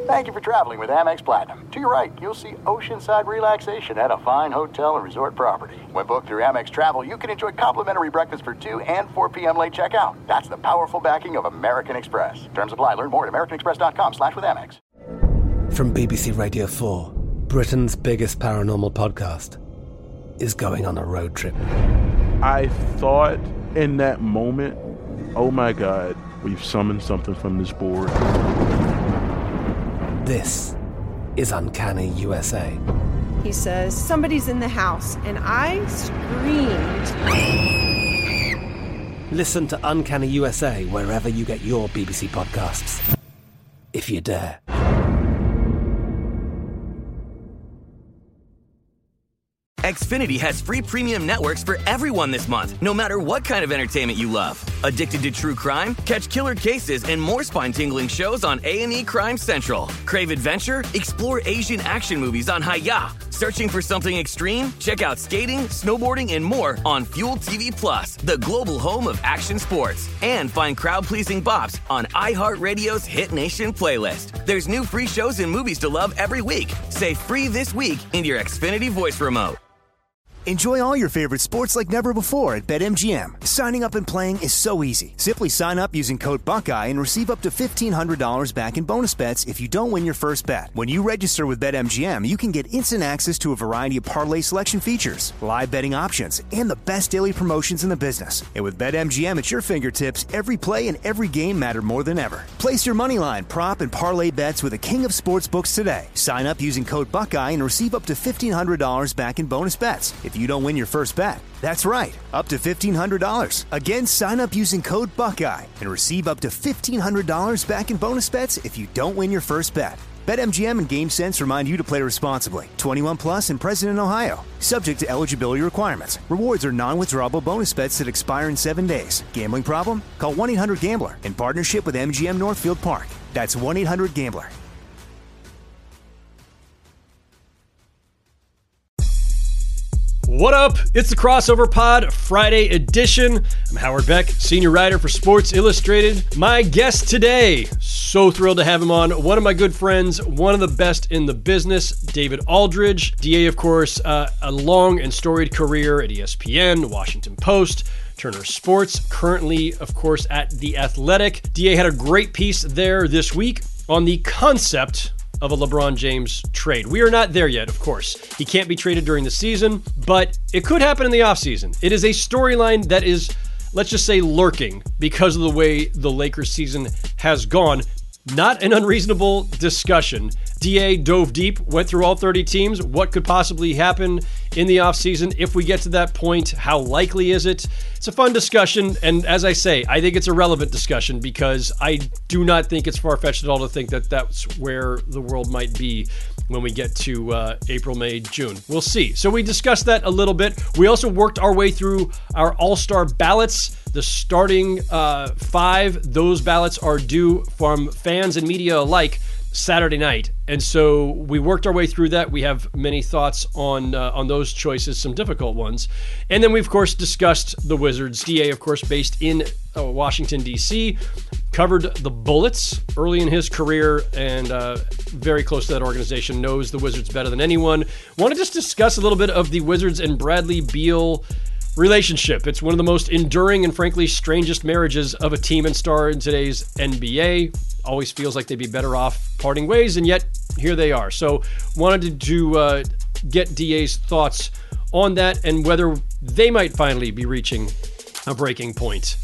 Thank you for traveling with Amex Platinum. To your right, you'll see oceanside relaxation at a fine hotel and resort property. When booked through Amex Travel, you can enjoy complimentary breakfast for 2 and 4 p.m. late checkout. That's the powerful backing of American Express. Terms apply. Learn more at americanexpress.com/withAmex. From BBC Radio 4, Britain's biggest paranormal podcast is going on a road trip. I thought in that moment, oh my God, we've summoned something from this board. This is Uncanny USA. He says, somebody's in the house, and I screamed. Listen to Uncanny USA wherever you get your BBC podcasts, if you dare. Xfinity has free premium networks for everyone this month, no matter what kind of entertainment you love. Addicted to true crime? Catch killer cases and more spine-tingling shows on A&E Crime Central. Crave adventure? Explore Asian action movies on Hi-YAH. Searching for something extreme? Check out skating, snowboarding, and more on Fuel TV Plus, the global home of action sports. And find crowd-pleasing bops on iHeartRadio's Hit Nation playlist. There's new free shows and movies to love every week. Say free this week in your Xfinity voice remote. Enjoy all your favorite sports like never before at BetMGM. Signing up and playing is so easy. Simply sign up using code Buckeye and receive up to $1,500 back in bonus bets if you don't win your first bet. When you register with BetMGM, you can get instant access to a variety of parlay selection features, live betting options, and the best daily promotions in the business. And with BetMGM at your fingertips, every play and every game matter more than ever. Place your moneyline, prop, and parlay bets with the king of sportsbooks today. Sign up using code Buckeye and receive up to $1,500 back in bonus bets if you don't win your first bet. That's right, up to $1,500. Again, sign up using code Buckeye and receive up to $1,500 back in bonus bets if you don't win your first bet. BetMGM and GameSense remind you to play responsibly. 21 plus and present in Ohio. Subject to eligibility requirements. Rewards are non-withdrawable bonus bets that expire in 7 days. Gambling problem? Call 1-800-GAMBLER in partnership with MGM Northfield Park. That's 1-800-GAMBLER. What up? It's the Crossover Pod Friday edition. I'm Howard Beck, senior writer for Sports Illustrated. My guest today, so thrilled to have him on, one of my good friends, one of the best in the business, David Aldridge. DA, of course, a long and storied career at ESPN, Washington Post, Turner Sports, currently, of course, at The Athletic. DA had a great piece there this week on the concept of a LeBron James trade. We are not there yet, of course. He can't be traded during the season, but it could happen in the offseason. It is a storyline that is, let's just say, lurking because of the way the Lakers season has gone. Not an unreasonable discussion. DA dove deep, went through all 30 teams. What could possibly happen in the offseason if we get to that point? How likely is it? It's a fun discussion, and as I say, I think it's a relevant discussion because I do not think it's far-fetched at all to think that that's where the world might be when we get to April, May, June. We'll see. So we discussed that a little bit. We also worked our way through our all-star ballots, the starting 5. Those ballots are due from fans and media alike Saturday night. And so we worked our way through that. We have many thoughts on those choices, some difficult ones. And then we, of course, discussed the Wizards. DA, of course, based in Washington, D.C., covered the Bullets early in his career and very close to that organization, knows the Wizards better than anyone. Want to just discuss a little bit of the Wizards and Bradley Beal relationship. It's one of the most enduring and frankly strangest marriages of a team and star in today's NBA. Always feels like they'd be better off parting ways, and yet here they are. So wanted to get DA's thoughts on that and whether they might finally be reaching a breaking point.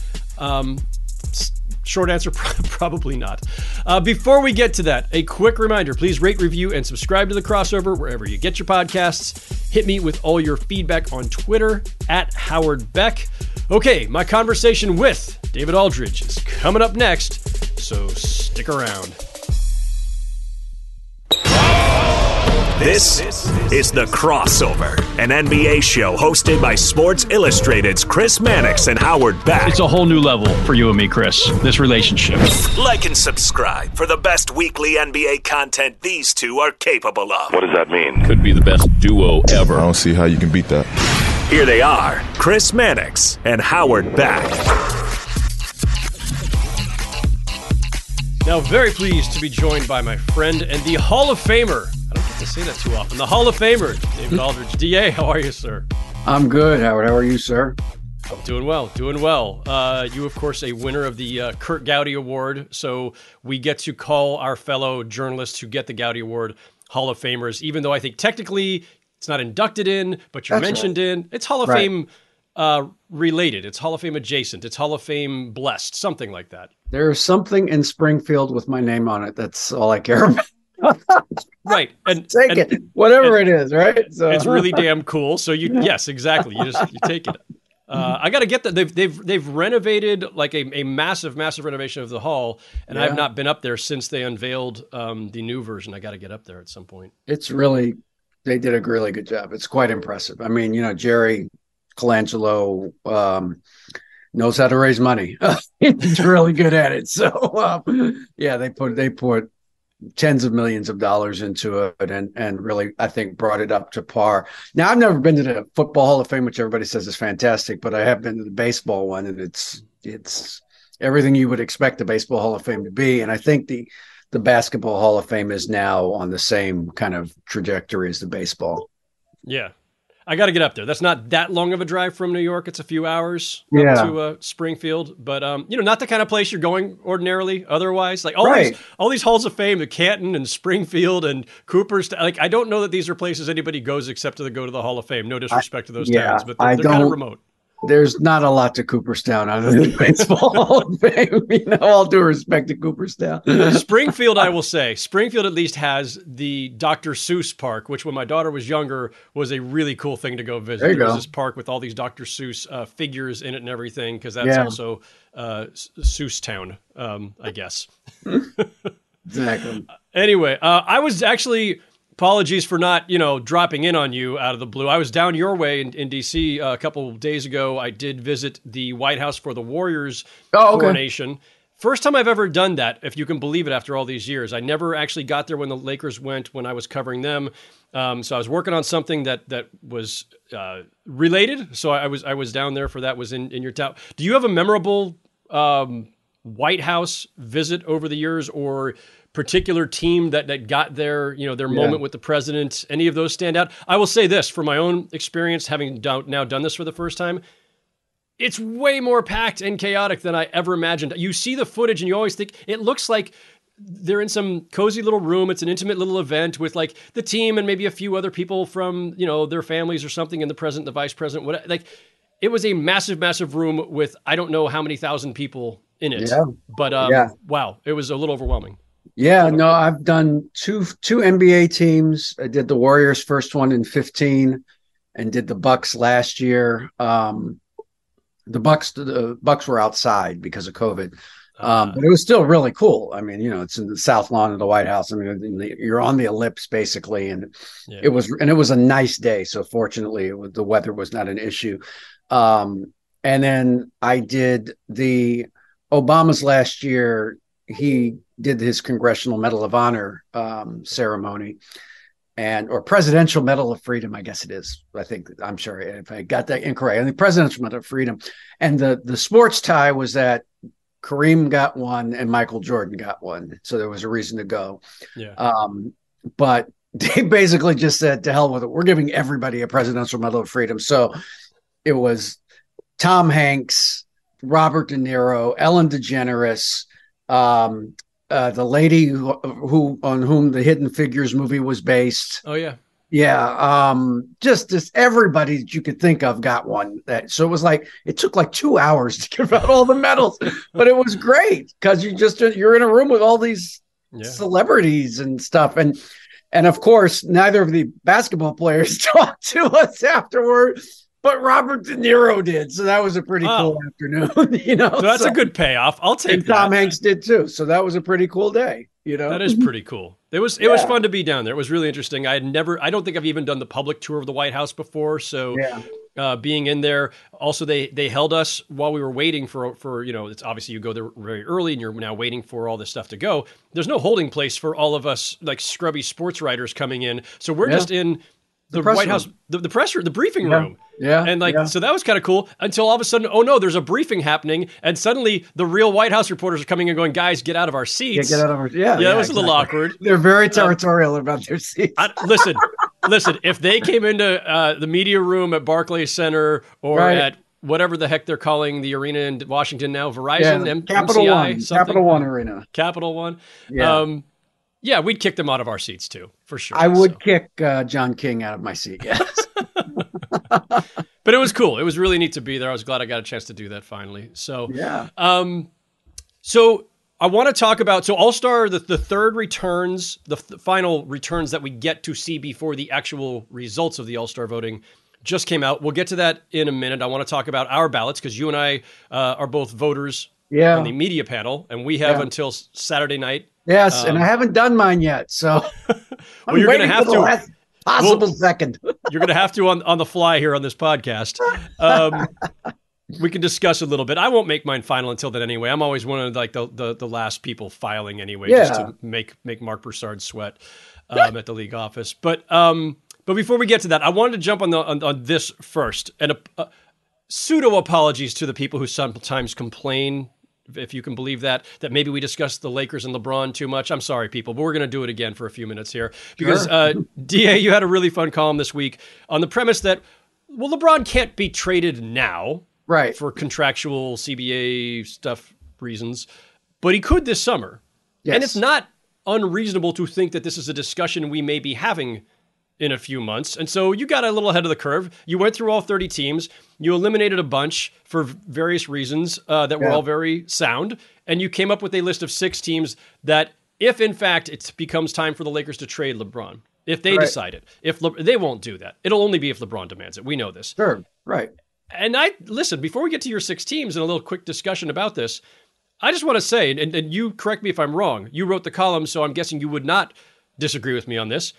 Short answer, probably not. Before we get to that, a quick reminder, please rate, review, and subscribe to The Crossover wherever you get your podcasts. Hit me with all your feedback on Twitter, @Howard Beck. Okay, my conversation with David Aldridge is coming up next, so stick around. This is The Crossover, an NBA show hosted by Sports Illustrated's Chris Mannix and Howard Beck. It's a whole new level for you and me, Chris, this relationship. Like and subscribe for the best weekly NBA content these two are capable of. What does that mean? Could be the best duo ever. I don't see how you can beat that. Here they are, Chris Mannix and Howard Beck. Now, very pleased to be joined by my friend and the Hall of Famer. I don't get to say that too often. The Hall of Famer, David Aldridge. DA, how are you, sir? I'm good, Howard. How are you, sir? Doing well, doing well. You, of course, a winner of the Kurt Gowdy Award, so we get to call our fellow journalists who get the Gowdy Award Hall of Famers, even though I think technically it's not inducted in, but you're mentioned in. It's Hall of Fame related. It's Hall of Fame adjacent. It's Hall of Fame blessed, something like that. There's something in Springfield with my name on it. That's all I care about. Right. And take it, whatever it is, right? So it's really damn cool. So yes, exactly. You take it. I got to get that. They've renovated like a massive renovation of the hall, and I have not been up there since they unveiled the new version. I got to get up there at some point. They did a really good job. It's quite impressive. I mean, Jerry Colangelo knows how to raise money. He's really good at it. So they put tens of millions of dollars into it and really, I think, brought it up to par. Now, I've never been to the Football Hall of Fame, which everybody says is fantastic, but I have been to the baseball one, and it's everything you would expect the Baseball Hall of Fame to be. And I think the Basketball Hall of Fame is now on the same kind of trajectory as the baseball. Yeah. I got to get up there. That's not that long of a drive from New York. It's a few hours up to Springfield, but not the kind of place you're going ordinarily. Otherwise, like all these halls of fame, the Canton and Springfield and Cooperstown. Like I don't know that these are places anybody goes except to go to the Hall of Fame. No disrespect to those towns, but they're kind of remote. There's not a lot to Cooperstown other than Baseball Hall of Fame. All due respect to Cooperstown. Springfield, I will say, Springfield at least has the Dr. Seuss Park, which when my daughter was younger was a really cool thing to go visit. There was this park with all these Dr. Seuss figures in it and everything, because that's also Seuss Town, I guess. Exactly. Anyway, I was actually... Apologies for not, dropping in on you out of the blue. I was down your way in D.C. A couple of days ago. I did visit the White House for the Warriors coronation. First time I've ever done that, if you can believe it, after all these years. I never actually got there when the Lakers went, when I was covering them. So I was working on something that was related. So I was down there for that, was in your town. Do you have a memorable White House visit over the years, or particular team that got their moment with the president? Any of those stand out? I will say this, from my own experience, having now done this for the first time, it's way more packed and chaotic than I ever imagined. You see the footage and you always think it looks like they're in some cozy little room. It's an intimate little event with like the team and maybe a few other people from, their families or something, and the president, the vice president, whatever. Like, it was a massive room with, I don't know how many thousand people in it, but wow, it was a little overwhelming. Yeah, no, I've done two NBA teams. I did the Warriors first one in 2015 and did the Bucks last year. The Bucks were outside because of COVID. But it was still really cool. I mean, it's in the South Lawn of the White House. I mean, you're on the ellipse basically, and it was a nice day. So fortunately, the weather was not an issue. And then I did the Obama's last year. He did his Congressional Medal of Honor ceremony, or Presidential Medal of Freedom, I guess it is. I'm sure if I got that incorrect. And the Presidential Medal of Freedom. And the sports tie was that Kareem got one and Michael Jordan got one. So there was a reason to go. Yeah. But they basically just said, to hell with it. We're giving everybody a Presidential Medal of Freedom. So it was Tom Hanks, Robert De Niro, Ellen DeGeneres, the lady who on whom the Hidden Figures movie was based. Oh yeah. Yeah. Just everybody that you could think of got one. So it was like, it took like 2 hours to give out all the medals, but it was great because you're in a room with all these celebrities and stuff. And of course, neither of the basketball players talked to us afterward, but Robert De Niro did. So that was a pretty cool afternoon, So that's a good payoff. I'll take and that. Tom Hanks did too. So that was a pretty cool day, That is pretty cool. It was fun to be down there. It was really interesting. I don't think I've even done the public tour of the White House before. So being in there, also they held us while we were waiting for it's obviously you go there very early and you're now waiting for all this stuff to go. There's no holding place for all of us like scrubby sports writers coming in. So we're just in the White House, the briefing room. Yeah. And so that was kind of cool until all of a sudden, oh no, there's a briefing happening. And suddenly the real White House reporters are coming and going, guys, get out of our seats. Get out of our, it was a little awkward. They're very territorial about their seats. Listen, if they came into the media room at Barclays Center or at whatever the heck they're calling the arena in Washington now, Verizon, Capital MCI, One, Capital One Arena. Capital One. Yeah. We'd kick them out of our seats too, for sure. I would kick John King out of my seat, yes. But it was cool. It was really neat to be there. I was glad I got a chance to do that finally. So, so I want to talk about, All-Star, the third returns, the final returns that we get to see before the actual results of the All-Star voting just came out. We'll get to that in a minute. I want to talk about our ballots because you and I are both voters on the media panel, and we have until Saturday night. Yes, and I haven't done mine yet, so well, you're going to have to. Second. You're going to have to on the fly here on this podcast. We can discuss a little bit. I won't make mine final until then anyway. I'm always one of the last people filing anyway, just to make Mark Broussard sweat at the league office. But before we get to that, I wanted to jump on this first, and pseudo apologies to the people who sometimes complain, if you can believe that maybe we discussed the Lakers and LeBron too much. I'm sorry, people, but we're going to do it again for a few minutes here because DA, you had a really fun column this week on the premise that, well, LeBron can't be traded now, right, for contractual CBA stuff reasons, but he could this summer. Yes. And it's not unreasonable to think that this is a discussion we may be having in a few months. And so you got a little ahead of the curve. You went through all 30 teams. You eliminated a bunch for various reasons that were all very sound. And you came up with a list of 6 teams that, if in fact it becomes time for the Lakers to trade LeBron, if they decide it, they won't do that. It'll only be if LeBron demands it. We know this. Sure. Right. And listen, before we get to your 6 teams and a little quick discussion about this, I just want to say, and you correct me if I'm wrong, you wrote the column, so I'm guessing you would not disagree with me on this.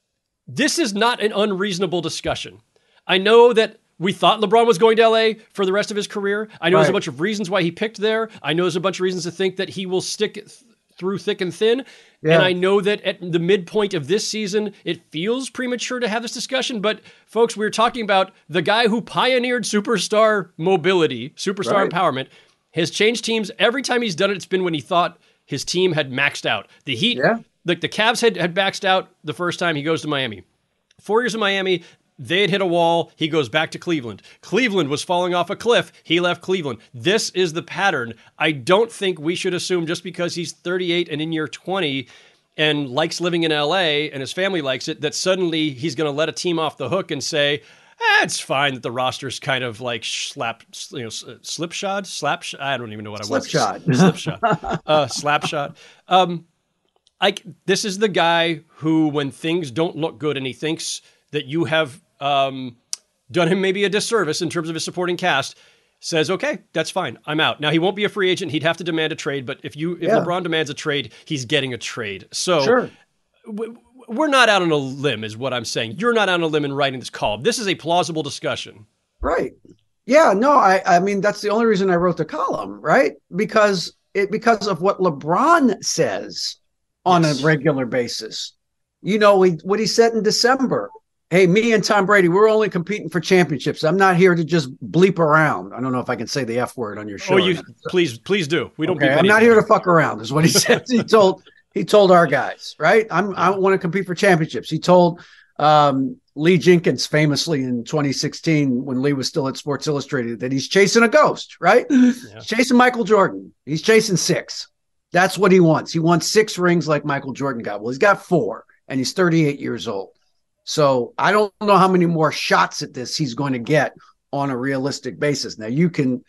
This is not an unreasonable discussion. I know that we thought LeBron was going to LA for the rest of his career. I know there's a bunch of reasons why he picked there. I know there's a bunch of reasons to think that he will stick through thick and thin. Yeah. And I know that at the midpoint of this season, it feels premature to have this discussion. But folks, we're talking about the guy who pioneered superstar mobility, superstar empowerment, has changed teams. Every time he's done it, it's been when he thought his team had maxed out. The Heat, like the Cavs had maxed out the first time. He goes to Miami. 4 years in Miami, they had hit a wall. He goes back to Cleveland. Cleveland was falling off a cliff. He left Cleveland. This is the pattern. I don't think we should assume just because he's 38 and in year 20 and likes living in LA and his family likes it, that suddenly he's going to let a team off the hook and say, it's fine that the roster's kind of like slipshod. I don't even know what I was. Slipshod. Slapshot. This is the guy who, when things don't look good and he thinks that you have done him maybe a disservice in terms of his supporting cast, says, okay, that's fine. I'm out. Now, he won't be a free agent. He'd have to demand a trade. But if LeBron demands a trade, he's getting a trade. So we're not out on a limb is what I'm saying. You're not out on a limb in writing this column. This is a plausible discussion. Right. Yeah, no, I mean, that's the only reason I wrote the column, right? Because of what LeBron says on a regular basis. You know, what he said in December. Hey, me and Tom Brady, we're only competing for championships. I'm not here to just bleep around. I don't know if I can say the F word on your show. Oh, please do. We don't. I'm not here to fuck around, is what he said. He told our guys, right? I want to compete for championships. He told Lee Jenkins famously in 2016 when Lee was still at Sports Illustrated that he's chasing a ghost, right? Yeah. He's chasing Michael Jordan. He's chasing 6. That's what he wants. He wants 6 rings like Michael Jordan got. Well, he's got 4, and he's 38 years old. So I don't know how many more shots at this he's going to get on a realistic basis. Now you can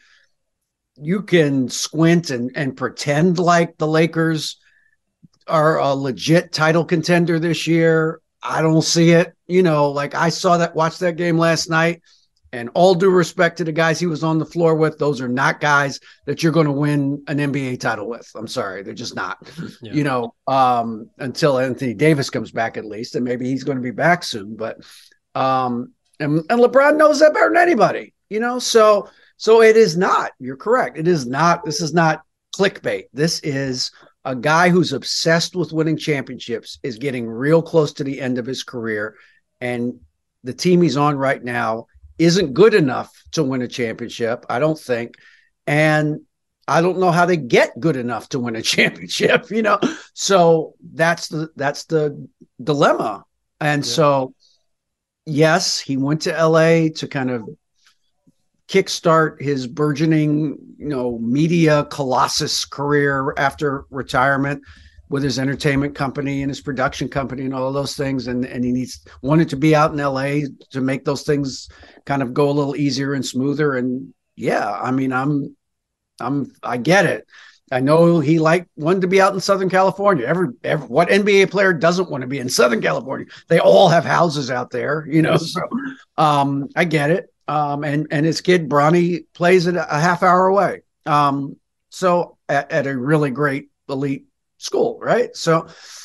squint and pretend like the Lakers are a legit title contender this year. I don't see it. You know, like I watched that game last night, and all due respect to the guys he was on the floor with, those are not guys that you're going to win an NBA title with. I'm sorry. They're just not, you know, until Anthony Davis comes back at least, and maybe he's going to be back soon. But, and LeBron knows that better than anybody, you know? So it is not, you're correct. It is not, this is not clickbait. This is a guy who's obsessed with winning championships, is getting real close to the end of his career, and the team he's on right now isn't good enough to win a championship, I don't think. And I don't know how they get good enough to win a championship, you know? So that's the dilemma. And so, yes, he went to LA to kind of kickstart his burgeoning, media colossus career after retirement with his entertainment company and his production company and all of those things. And he wanted to be out in LA to make those things kind of go a little easier and smoother. And I mean, I get it. I know he wanted to be out in Southern California. What NBA player doesn't want to be in Southern California? They all have houses out there, so I get it. And his kid Bronny plays it a half hour away. So at a really great elite school, right? So,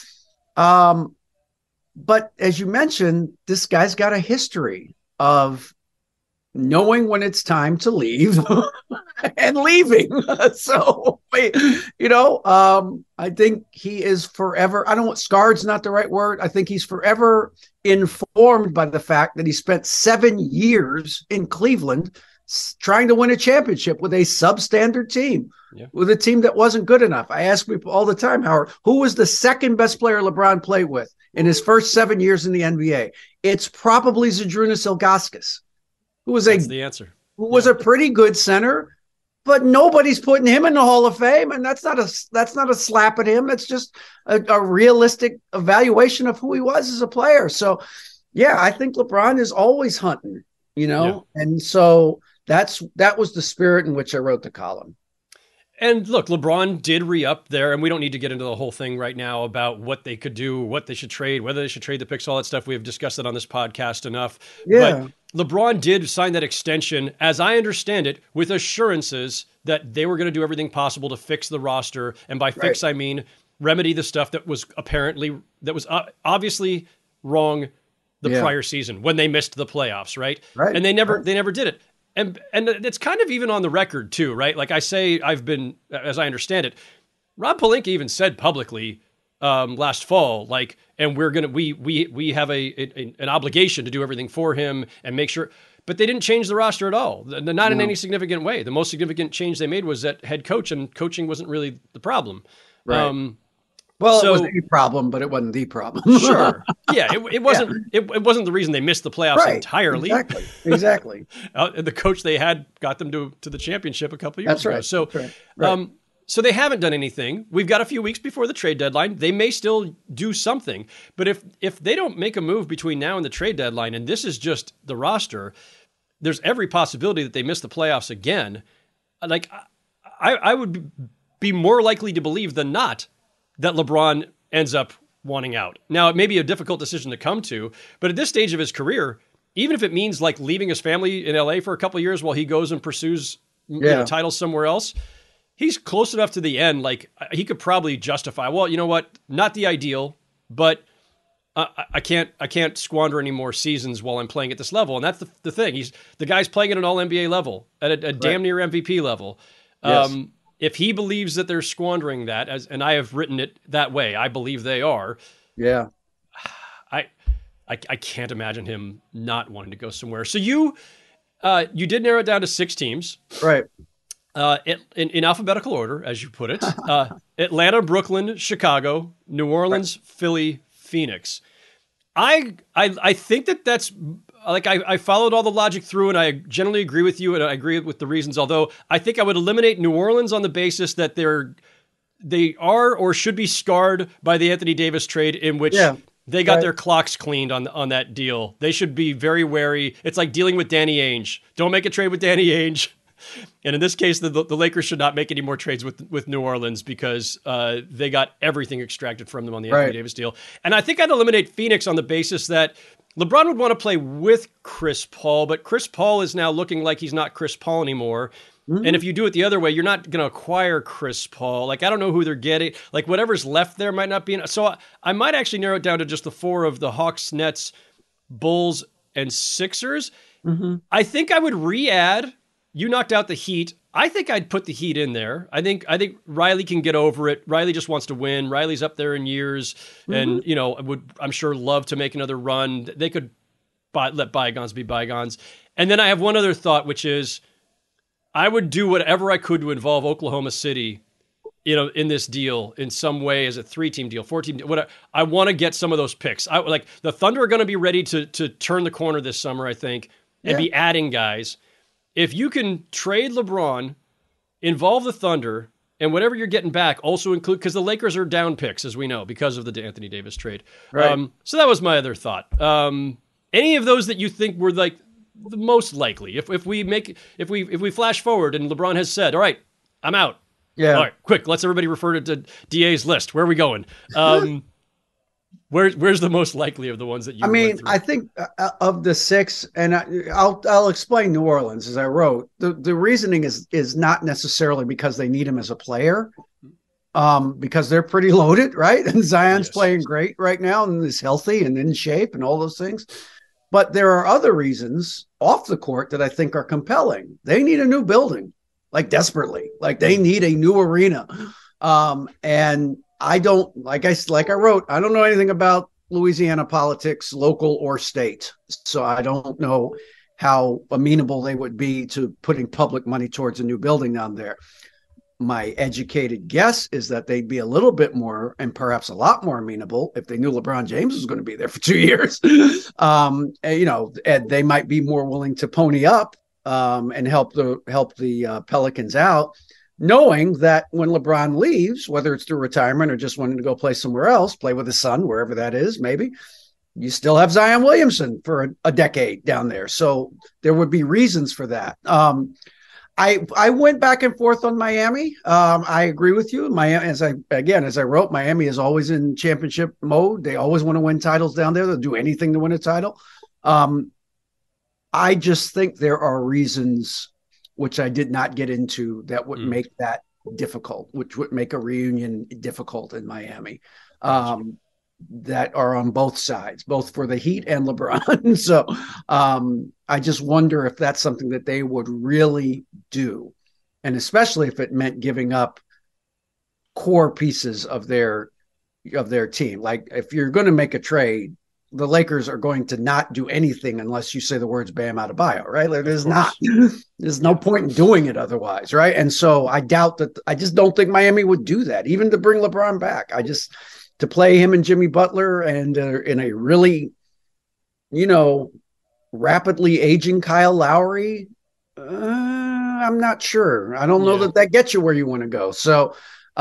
but as you mentioned, this guy's got a history of knowing when it's time to leave and leaving. So, I think he is forever. Scarred's not the right word. I think he's forever informed by the fact that he spent 7 years in Cleveland trying to win a championship with a substandard team, with a team that wasn't good enough. I ask people all the time, Howard, who was the second best player LeBron played with in his first 7 years in the NBA? It's probably Zydrunas Ilgauskas, who was the answer. Who was a pretty good center, but nobody's putting him in the Hall of Fame, and that's not a slap at him. It's just a realistic evaluation of who he was as a player. So, I think LeBron is always hunting, and so that was the spirit in which I wrote the column. And look, LeBron did re-up there, and we don't need to get into the whole thing right now about what they could do, what they should trade, whether they should trade the picks, all that stuff. We have discussed it on this podcast enough. Yeah. But LeBron did sign that extension, as I understand it, with assurances that they were going to do everything possible to fix the roster. And by fix, I mean remedy the stuff that was obviously wrong the prior season when they missed the playoffs, right? And they never did it. And it's kind of even on the record too, right? Like I say, as I understand it, Rob Pelinka even said publicly last fall, and we have an obligation to do everything for him and make sure. But they didn't change the roster at all, not in any significant way. The most significant change they made was that head coach, and coaching wasn't really the problem. Right. It was a problem, but it wasn't the problem. Sure. Yeah, it wasn't. It wasn't the reason they missed the playoffs entirely. Exactly. The coach they had got them to the championship a couple of years ago. Right. So, That's right. So they haven't done anything. We've got a few weeks before the trade deadline. They may still do something, but if they don't make a move between now and the trade deadline, and this is just the roster, there's every possibility that they miss the playoffs again. Like I would be more likely to believe than not that LeBron ends up wanting out. Now, it may be a difficult decision to come to, but at this stage of his career, even if it means leaving his family in LA for a couple of years while he goes and pursues titles somewhere else, he's close enough to the end. He could probably justify, well, you know what? Not the ideal, but I can't squander any more seasons while I'm playing at this level. And that's the thing. The guy's playing at an all NBA level, at a damn near MVP level. Yes. If he believes that they're squandering that, and I have written it that way, I believe they are. Yeah. I can't imagine him not wanting to go somewhere. So you did narrow it down to 6 teams. Right. In alphabetical order, as you put it. Atlanta, Brooklyn, Chicago, New Orleans, Philly, Phoenix. I think that's I followed all the logic through, and I generally agree with you, and I agree with the reasons. Although I think I would eliminate New Orleans on the basis that they are or should be scarred by the Anthony Davis trade, in which they got their clocks cleaned on that deal. They should be very wary. It's like dealing with Danny Ainge. Don't make a trade with Danny Ainge. And in this case, the Lakers should not make any more trades with New Orleans because they got everything extracted from them on the Anthony Davis deal. And I think I'd eliminate Phoenix on the basis that LeBron would want to play with Chris Paul, but Chris Paul is now looking like he's not Chris Paul anymore. Mm-hmm. And if you do it the other way, you're not going to acquire Chris Paul. I don't know who they're getting. Whatever's left there might not be. So I might actually narrow it down to just the 4 of the Hawks, Nets, Bulls, and Sixers. Mm-hmm. I think I would re-add. You knocked out the Heat. I think I'd put the Heat in there. I think Riley can get over it. Riley just wants to win. Riley's up there in years, and would, I'm sure, love to make another run. They could let bygones be bygones. And then I have one other thought, which is I would do whatever I could to involve Oklahoma City, in this deal in some way as a 3-team deal, 4-team deal, whatever. I want to get some of those picks. Like the Thunder are going to be ready to turn the corner this summer, I think, and be adding guys. If you can trade LeBron, involve the Thunder, and whatever you're getting back also include, because the Lakers are down picks, as we know, because of the Anthony Davis trade. Right. So that was my other thought. Any of those that you think were like the most likely? If we flash forward and LeBron has said, all right, I'm out. Yeah. All right, quick. Let's everybody refer to DA's list. Where are we going? Where's the most likely of the ones that you? I think of the 6, and I'll explain New Orleans as I wrote. The reasoning is not necessarily because they need him as a player, because they're pretty loaded, right? And Zion's playing great right now and is healthy and in shape and all those things. But there are other reasons off the court that I think are compelling. They need a new building. Like desperately, like they need a new arena. And I don't, like I wrote, I don't know anything about Louisiana politics, local or state. So I don't know how amenable they would be to putting public money towards a new building down there. My educated guess is that they'd be a little bit more, and perhaps a lot more amenable if they knew LeBron James was going to be there for 2 years. And they might be more willing to pony up and help the Pelicans out, knowing that when LeBron leaves, whether it's through retirement or just wanting to go play somewhere else, play with his son, wherever that is, maybe, you still have Zion Williamson for a decade down there. So there would be reasons for that. I went back and forth on Miami. I agree with you. Miami, as I wrote, Miami is always in championship mode. They always want to win titles down there. They'll do anything to win a title. I just think there are reasons, which I did not get into, that would make that difficult, which would make a reunion difficult in Miami, that are on both sides, both for the Heat and LeBron. So I just wonder if that's something that they would really do, and especially if it meant giving up core pieces of their team. Like if you're going to make a trade, the Lakers are going to not do anything unless you say the words Bam Adebayo, right? Like there's no point in doing it otherwise, right? And so I just don't think Miami would do that, even to bring LeBron back. To play him and Jimmy Butler and in a really, rapidly aging Kyle Lowry, I'm not sure. I don't know that gets you where you want to go. So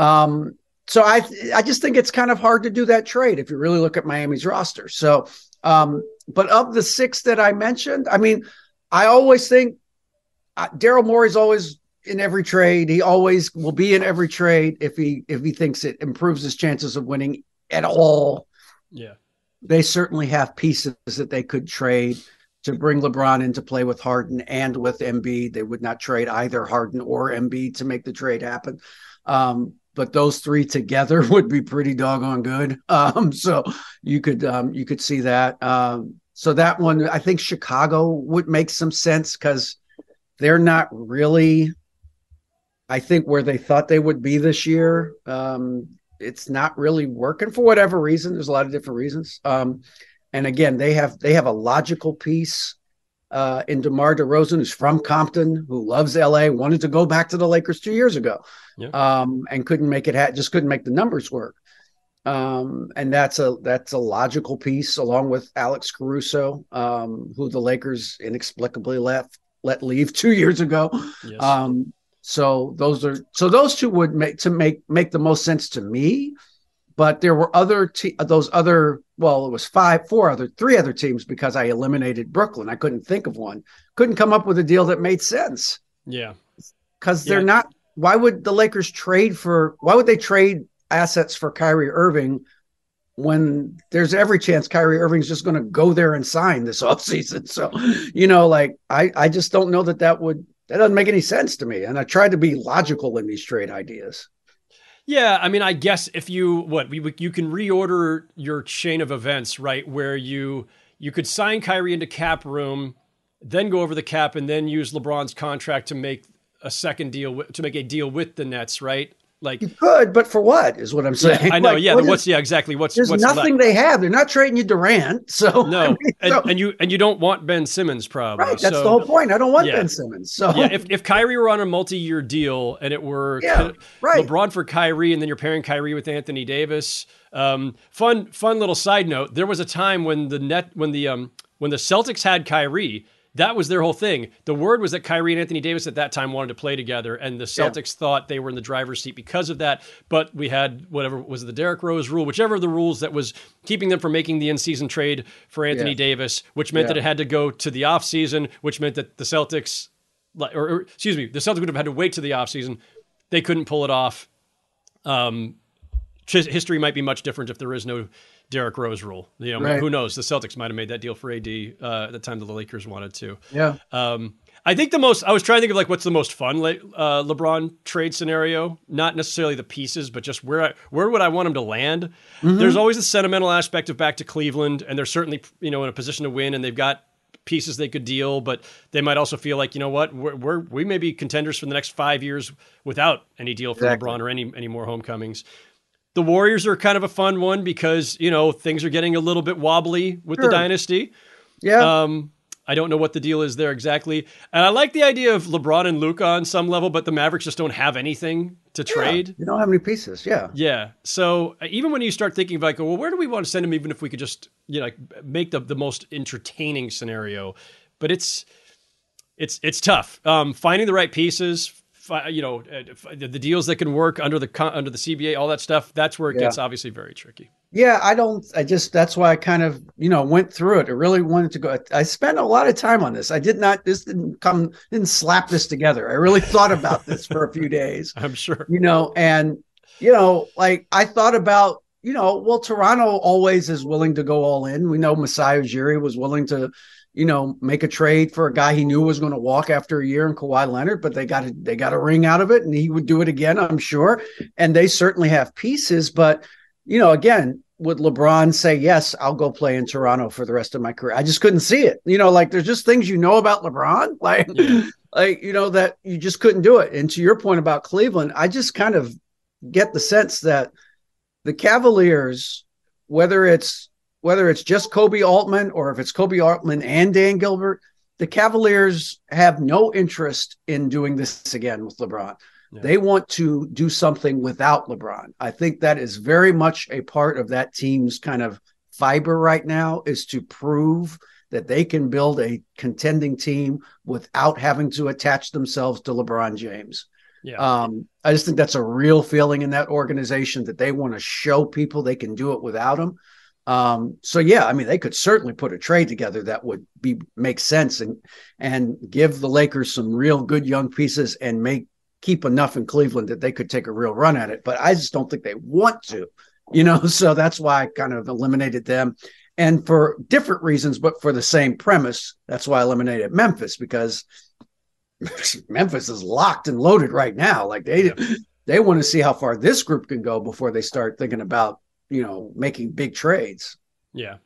I just think it's kind of hard to do that trade if you really look at Miami's roster. So, but of the 6 that I mentioned, I always think Daryl Morey's always in every trade. He always will be in every trade if he thinks it improves his chances of winning at all. Yeah. They certainly have pieces that they could trade to bring LeBron into play with Harden and with Embiid. They would not trade either Harden or Embiid to make the trade happen. But those 3 together would be pretty doggone good. So you could see that. So that one, I think Chicago would make some sense because they're not really, I think, where they thought they would be this year. It's not really working for whatever reason. There's a lot of different reasons. And again, they have a logical piece in DeMar DeRozan, who's from Compton, who loves LA, wanted to go back to the Lakers 2 years ago, and couldn't make it. Just couldn't make the numbers work. And that's a logical piece, along with Alex Caruso, who the Lakers inexplicably let leave 2 years ago. Yes. So those 2 would make the most sense to me. But there were three other teams, because I eliminated Brooklyn. I couldn't think of one. Couldn't come up with a deal that made sense. Yeah. Because they're not. Why would the Lakers trade assets for Kyrie Irving when there's every chance Kyrie Irving's just going to go there and sign this offseason? So, I just don't know that doesn't make any sense to me. And I tried to be logical in these trade ideas. Yeah, I guess if you can reorder your chain of events, right? Where you could sign Kyrie into cap room, then go over the cap, and then use LeBron's contract to make a second deal, to make a deal with the Nets, right? Like you could, but for what is what I'm saying? Yeah, I know. Like, yeah. Exactly. There's nothing left? they have. They're not trading you Durant. So no, and you don't want Ben Simmons probably. Right. That's the whole point. I don't want Ben Simmons. So if Kyrie were on a multi-year deal and it were LeBron for Kyrie, and then you're pairing Kyrie with Anthony Davis. Fun little side note. There was a time when the Celtics had Kyrie. That was their whole thing. The word was that Kyrie and Anthony Davis at that time wanted to play together, and the Celtics thought they were in the driver's seat because of that. But we had whatever was the Derrick Rose rule, whichever of the rules that was keeping them from making the in-season trade for Anthony Davis, which meant that it had to go to the offseason, which meant that the Celtics, the Celtics would have had to wait to the offseason. They couldn't pull it off. History might be much different if there is no Derrick Rose rule. Who knows? The Celtics might have made that deal for AD at the time that the Lakers wanted to. Yeah. I think I was trying to think of like what's the most fun LeBron trade scenario. Not necessarily the pieces, but just where would I want him to land? Mm-hmm. There's always the sentimental aspect of back to Cleveland, and they're certainly in a position to win, and they've got pieces they could deal, but they might also feel like, you know what, we may be contenders for the next 5 years without any deal for LeBron or any more homecomings. The Warriors are kind of a fun one because, things are getting a little bit wobbly with the dynasty. Yeah. I don't know what the deal is there exactly. And I like the idea of LeBron and Luka on some level, but the Mavericks just don't have anything to trade. You don't have any pieces. Yeah. Yeah. So even when you start thinking of like, well, where do we want to send him, even if we could just, make the most entertaining scenario, but it's tough. Finding the right pieces, the deals that can work under the CBA, all that stuff. That's where it gets obviously very tricky. Yeah, that's why I kind of, went through it. I really wanted to go. I spent a lot of time on this. Didn't slap this together. I really thought about this for a few days. I'm sure. I thought about, Toronto always is willing to go all in. We know Masai Ujiri was willing to, make a trade for a guy he knew was going to walk after a year in Kawhi Leonard, but they got a ring out of it, and he would do it again, I'm sure. And they certainly have pieces, but, again, would LeBron say, yes, I'll go play in Toronto for the rest of my career? I just couldn't see it. There's just things about LeBron, that you just couldn't do it. And to your point about Cleveland, I just kind of get the sense that the Cavaliers, whether it's just Kobe Altman or if it's Kobe Altman and Dan Gilbert, the Cavaliers have no interest in doing this again with LeBron. Yeah. They want to do something without LeBron. I think that is very much a part of that team's kind of fiber right now, is to prove that they can build a contending team without having to attach themselves to LeBron James. Yeah. I just think that's a real feeling in that organization, that they want to show people they can do it without him. They could certainly put a trade together that would make sense and give the Lakers some real good young pieces and keep enough in Cleveland that they could take a real run at it. But I just don't think they want to, so that's why I kind of eliminated them, and for different reasons, but for the same premise. That's why I eliminated Memphis, because Memphis is locked and loaded right now. Like they want to see how far this group can go before they start thinking about, making big trades. Yeah.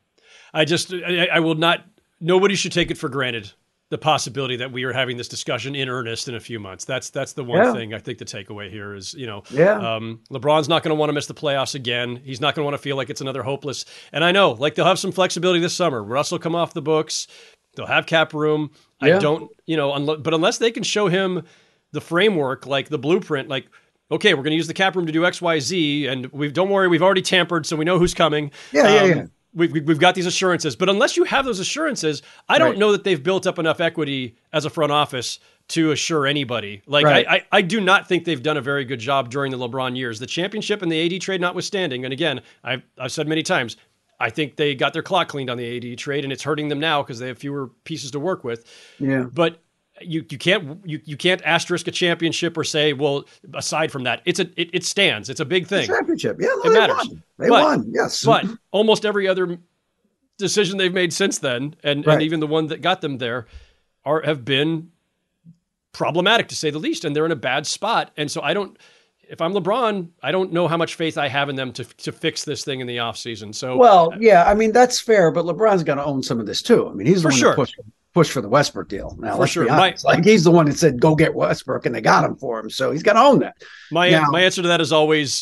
I will not, nobody should take it for granted, the possibility that we are having this discussion in earnest in a few months. That's the one thing I think the takeaway here is, LeBron's not going to want to miss the playoffs again. He's not going to want to feel like it's another hopeless. And I know, they'll have some flexibility this summer. Russ will come off the books. They'll have cap room. Yeah. I don't, but unless they can show him the framework, like the blueprint, like, okay, we're going to use the cap room to do X, Y, Z, and don't worry, we've already tampered, so we know who's coming. Yeah. We've got these assurances. But unless you have those assurances, I don't know that they've built up enough equity as a front office to assure anybody. I do not think they've done a very good job during the LeBron years. The championship and the AD trade notwithstanding, and again, I've said many times, I think they got their clock cleaned on the AD trade, and it's hurting them now because they have fewer pieces to work with. Yeah. But you can't asterisk a championship or say, well, aside from that, it stands. It's a big thing. The championship, yeah, it matters. They won, yes. But almost every other decision they've made since then, and even the one that got them there, have been problematic to say the least, and they're in a bad spot. And so if I'm LeBron, I don't know how much faith I have in them to fix this thing in the offseason. So that's fair, but LeBron's got to own some of this too. I mean, he's the one pushing push for the Westbrook deal. Now, for let's sure. be honest. Like, he's the one that said, go get Westbrook, and they got him for him. So he's got to own that. My answer to that is always,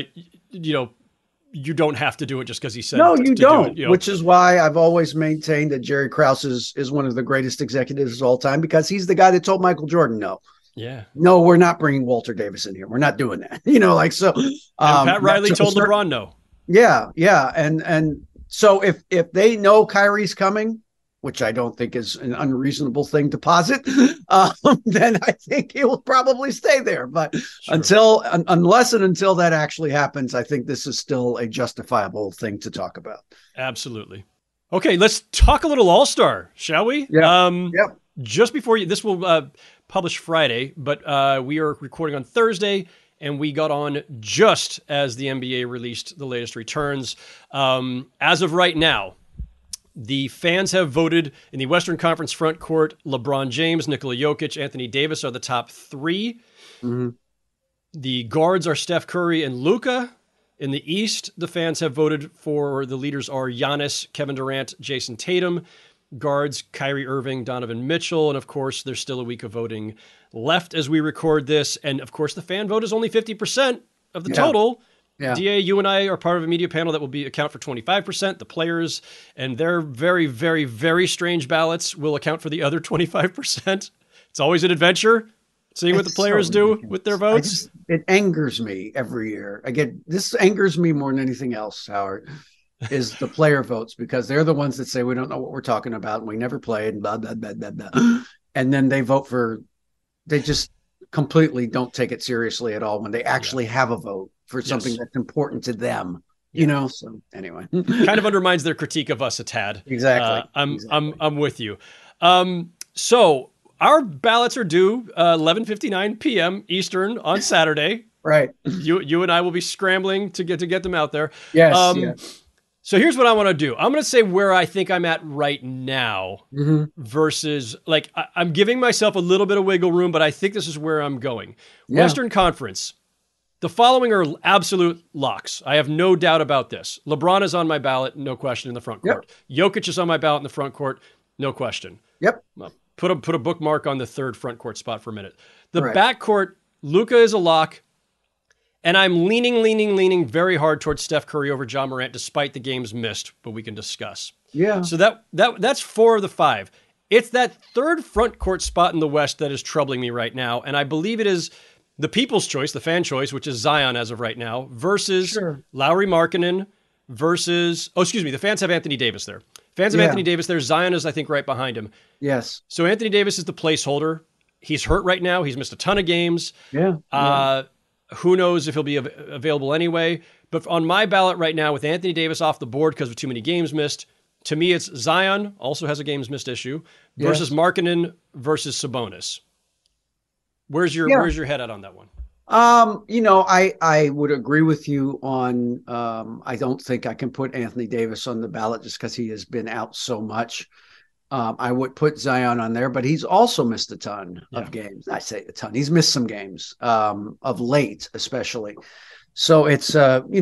you don't have to do it just because he said no, you don't. Do it, which is why I've always maintained that Jerry Krause is one of the greatest executives of all time, because he's the guy that told Michael Jordan no. Yeah. No, we're not bringing Walter Davis in here. We're not doing that. So. And Pat Riley told LeBron no. Yeah, yeah, and so if they know Kyrie's coming, which I don't think is an unreasonable thing to posit, then I think he will probably stay there. But unless that actually happens, I think this is still a justifiable thing to talk about. Absolutely. Okay, let's talk a little All-Star, shall we? Yeah. Just before this will publish Friday, but we are recording on Thursday, and we got on just as the NBA released the latest returns. As of right now, the fans have voted in the Western Conference front court. LeBron James, Nikola Jokic, Anthony Davis are the top three. Mm-hmm. The guards are Steph Curry and Luka. In the East, the fans have voted for the leaders are Giannis, Kevin Durant, Jason Tatum. Guards, Kyrie Irving, Donovan Mitchell. And of course, there's still a week of voting left as we record this. And of course, the fan vote is only 50% of the total. Yeah. DA, you and I are part of a media panel that will account for 25%. The players and their very, very, very strange ballots will account for the other 25%. It's always an adventure seeing what the players do with their votes. It angers me every year. This angers me more than anything else, Howard, is the player votes, because they're the ones that say we don't know what we're talking about and we never played and blah, blah, blah, blah, blah. And then they just completely don't take it seriously at all when they actually have a vote for something that's important to them, So anyway, kind of undermines their critique of us a tad. Exactly. I'm with you. So our ballots are due 11:59 p.m. Eastern on Saturday. Right. You and I will be scrambling to get them out there. Yes. So here's what I want to do. I'm going to say where I think I'm at right now versus I'm giving myself a little bit of wiggle room, but I think this is where I'm going. Yeah. Western Conference. The following are absolute locks. I have no doubt about this. LeBron is on my ballot, no question, in the front court. Jokic is on my ballot in the front court, no question. Yep. Put a bookmark on the third front court spot for a minute. The back court, Luka is a lock, and I'm leaning very hard towards Steph Curry over Ja Morant, despite the games missed, but we can discuss. Yeah. So that's 4 of the 5. It's that third front court spot in the West that is troubling me right now, and I believe it is the people's choice, the fan choice, which is Zion as of right now, versus Lauri Markkanen versus... Oh, excuse me. The fans have Anthony Davis there. Fans have Anthony Davis there. Zion is, I think, right behind him. Yes. So Anthony Davis is the placeholder. He's hurt right now. He's missed a ton of games. Yeah. Who knows if he'll be available anyway. But on my ballot right now, with Anthony Davis off the board because of too many games missed, to me it's Zion, also has a games missed issue, versus Markkanen versus Sabonis. Where's your head at on that one? I would agree with you on, I don't think I can put Anthony Davis on the ballot just because he has been out so much. I would put Zion on there, but he's also missed a ton of games. I say a ton. He's missed some games, of late, especially. So it's,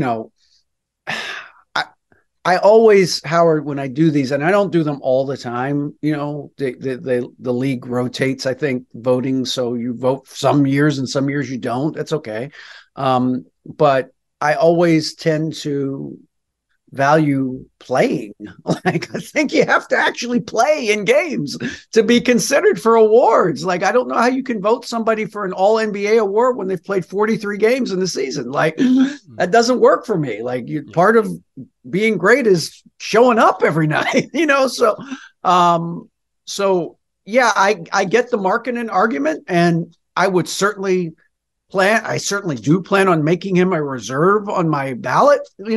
I always, Howard, when I do these, and I don't do them all the time, the league rotates, I think, voting. So you vote some years and some years you don't. That's okay. But I always tend to value playing. I think you have to actually play in games to be considered for awards. I don't know how you can vote somebody for an all NBA award when they've played 43 games in the season. That doesn't work for me. Part of being great is showing up every night, So I get the Markkanen argument, and I would certainly do plan on making him a reserve on my ballot.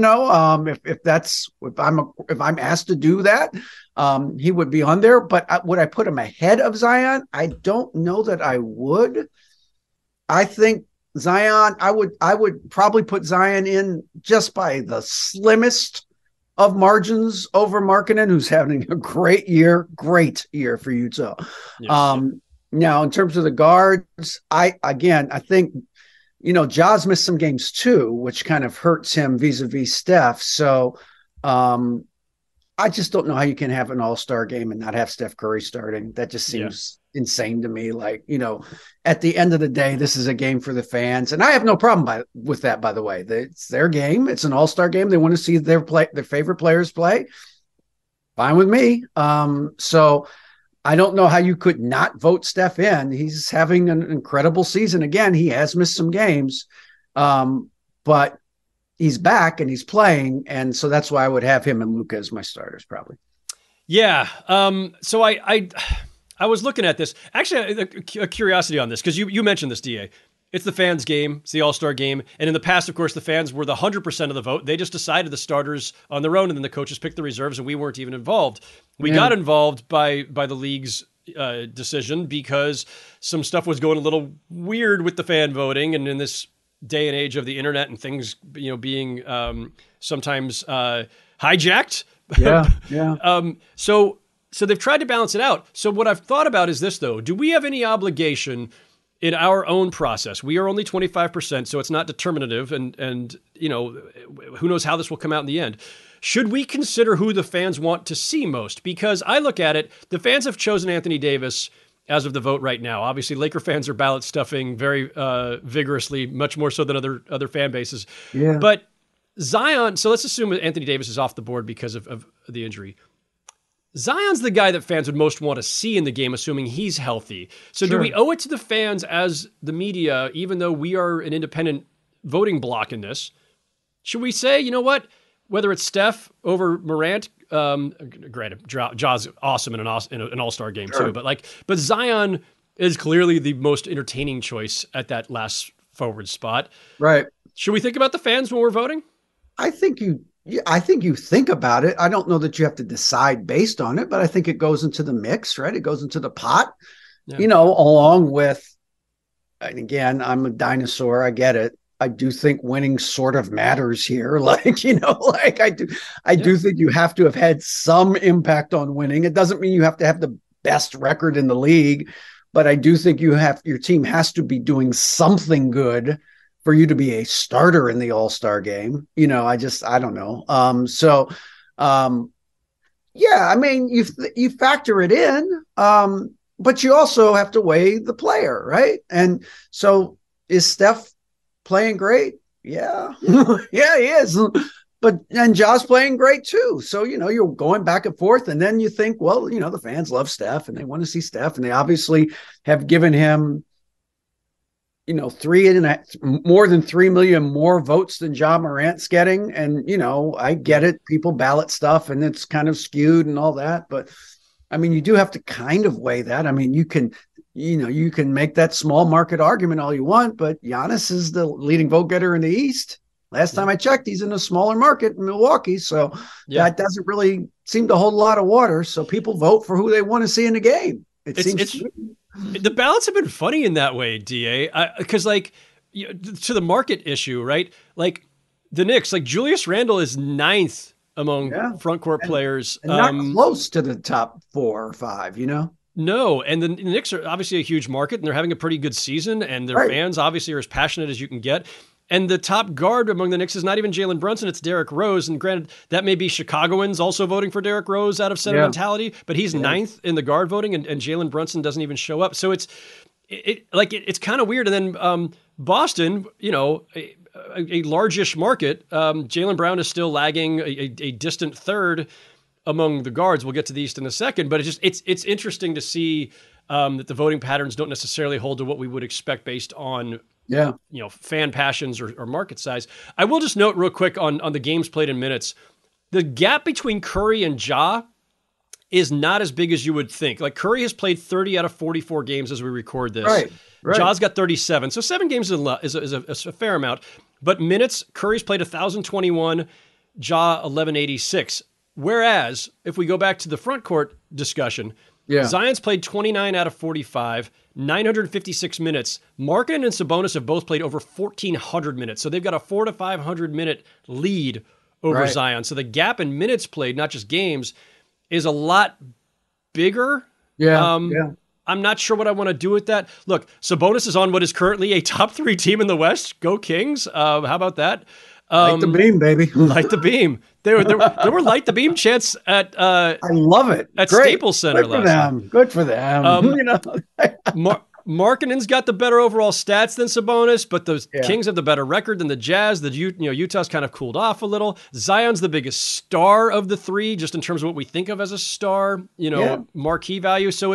If I'm asked to do that, he would be on there. But would I put him ahead of Zion? I don't know that I would. I think Zion, I would probably put Zion in just by the slimmest of margins over Markkanen, who's having a great year for Utah. Yes. Now, in terms of the guards, I think, Ja's missed some games too, which kind of hurts him vis-a-vis Steph. So I just don't know how you can have an all-star game and not have Steph Curry starting. That just seems insane to me. Like, at the end of the day, this is a game for the fans. And I have no problem with that, by the way. It's their game. It's an all-star game. They want to see their favorite players play. Fine with me. So I don't know how you could not vote Steph in. He's having an incredible season. Again, he has missed some games, but he's back and he's playing. And so that's why I would have him and Luka as my starters, probably. Yeah. So I was looking at this. Actually, a curiosity on this, because you mentioned this, DA. It's the fans' game. It's the all-star game. And in the past, of course, the fans were the 100% of the vote. They just decided the starters on their own, and then the coaches picked the reserves, and we weren't even involved. We got involved by the league's decision because some stuff was going a little weird with the fan voting, and in this day and age of the internet and things, being sometimes hijacked. Yeah. So they've tried to balance it out. So what I've thought about is this, though. Do we have any obligation in our own process? We are only 25%, so it's not determinative, and who knows how this will come out in the end. Should we consider who the fans want to see most? Because I look at it, the fans have chosen Anthony Davis as of the vote right now. Obviously, Laker fans are ballot stuffing very vigorously, much more so than other fan bases. Yeah. But Zion, so let's assume that Anthony Davis is off the board because of the injury. Zion's the guy that fans would most want to see in the game, assuming he's healthy. So do we owe it to the fans as the media, even though we are an independent voting block in this? Should we say, you know what, whether it's Steph over Morant, granted, Ja's awesome in an all-star game too, but Zion is clearly the most entertaining choice at that last forward spot. Right. Should we think about the fans when we're voting? I think you think about it. I don't know that you have to decide based on it, but I think it goes into the mix, right? It goes into the pot, along with, and again, I'm a dinosaur. I get it. I do think winning sort of matters here. I do think you have to have had some impact on winning. It doesn't mean you have to have the best record in the league, but I do think your team has to be doing something good for you to be a starter in the All-Star game. I don't know. You factor it in, but you also have to weigh the player, right? And so is Steph playing great? Yeah. Yeah, he is. And Ja's playing great too. So, you're going back and forth, and then you think, well, the fans love Steph and they want to see Steph, and they obviously have given him, more than 3 million more votes than Ja Morant's getting. And, I get it. People ballot stuff and it's kind of skewed and all that. But I mean, you do have to kind of weigh that. I mean, you can make that small market argument all you want, but Giannis is the leading vote getter in the East. Last time I checked, he's in a smaller market in Milwaukee. So that doesn't really seem to hold a lot of water. So people vote for who they want to see in the game. The ballots have been funny in that way, DA, because to the market issue, right? Like the Knicks, Julius Randle is 9th among front court players. And not close to the top 4 or 5, No, and the Knicks are obviously a huge market, and they're having a pretty good season, and their fans obviously are as passionate as you can get. And the top guard among the Knicks is not even Jalen Brunson, it's Derrick Rose. And granted, that may be Chicagoans also voting for Derrick Rose out of sentimentality, but he's 9th in the guard voting, and Jalen Brunson doesn't even show up. So it's kind of weird. And then Boston, a largish market, Jaylen Brown is still lagging a distant third among the guards. We'll get to the East in a second, but it's interesting to see that the voting patterns don't necessarily hold to what we would expect based on fan passions or market size. I will just note real quick on the games played in minutes, the gap between Curry and Ja is not as big as you would think. Like Curry has played 30 out of 44 games as we record this. Right. Ja's got 37. So 7 games is a fair amount. But minutes, Curry's played 1,021, Ja 1,186. Whereas if we go back to the front court discussion, Zion's played 29 out of 45, 956 minutes. Markkanen and Sabonis have both played over 1,400 minutes. So they've got a 400 to 500 minute lead over Zion. So the gap in minutes played, not just games, is a lot bigger. I'm not sure what I want to do with that. Look, Sabonis is on what is currently a top 3 team in the West. Go Kings. How about that? Light the beam, baby. Light the beam. There were light the beam chants at. I love it. At Great. Staples Center Good for last them. night. Good for them. Markkanen's got the better overall stats than Sabonis, but the Kings have the better record than the Jazz. Utah's kind of cooled off a little. Zion's the biggest star of the three, just in terms of what we think of as a star, marquee value. So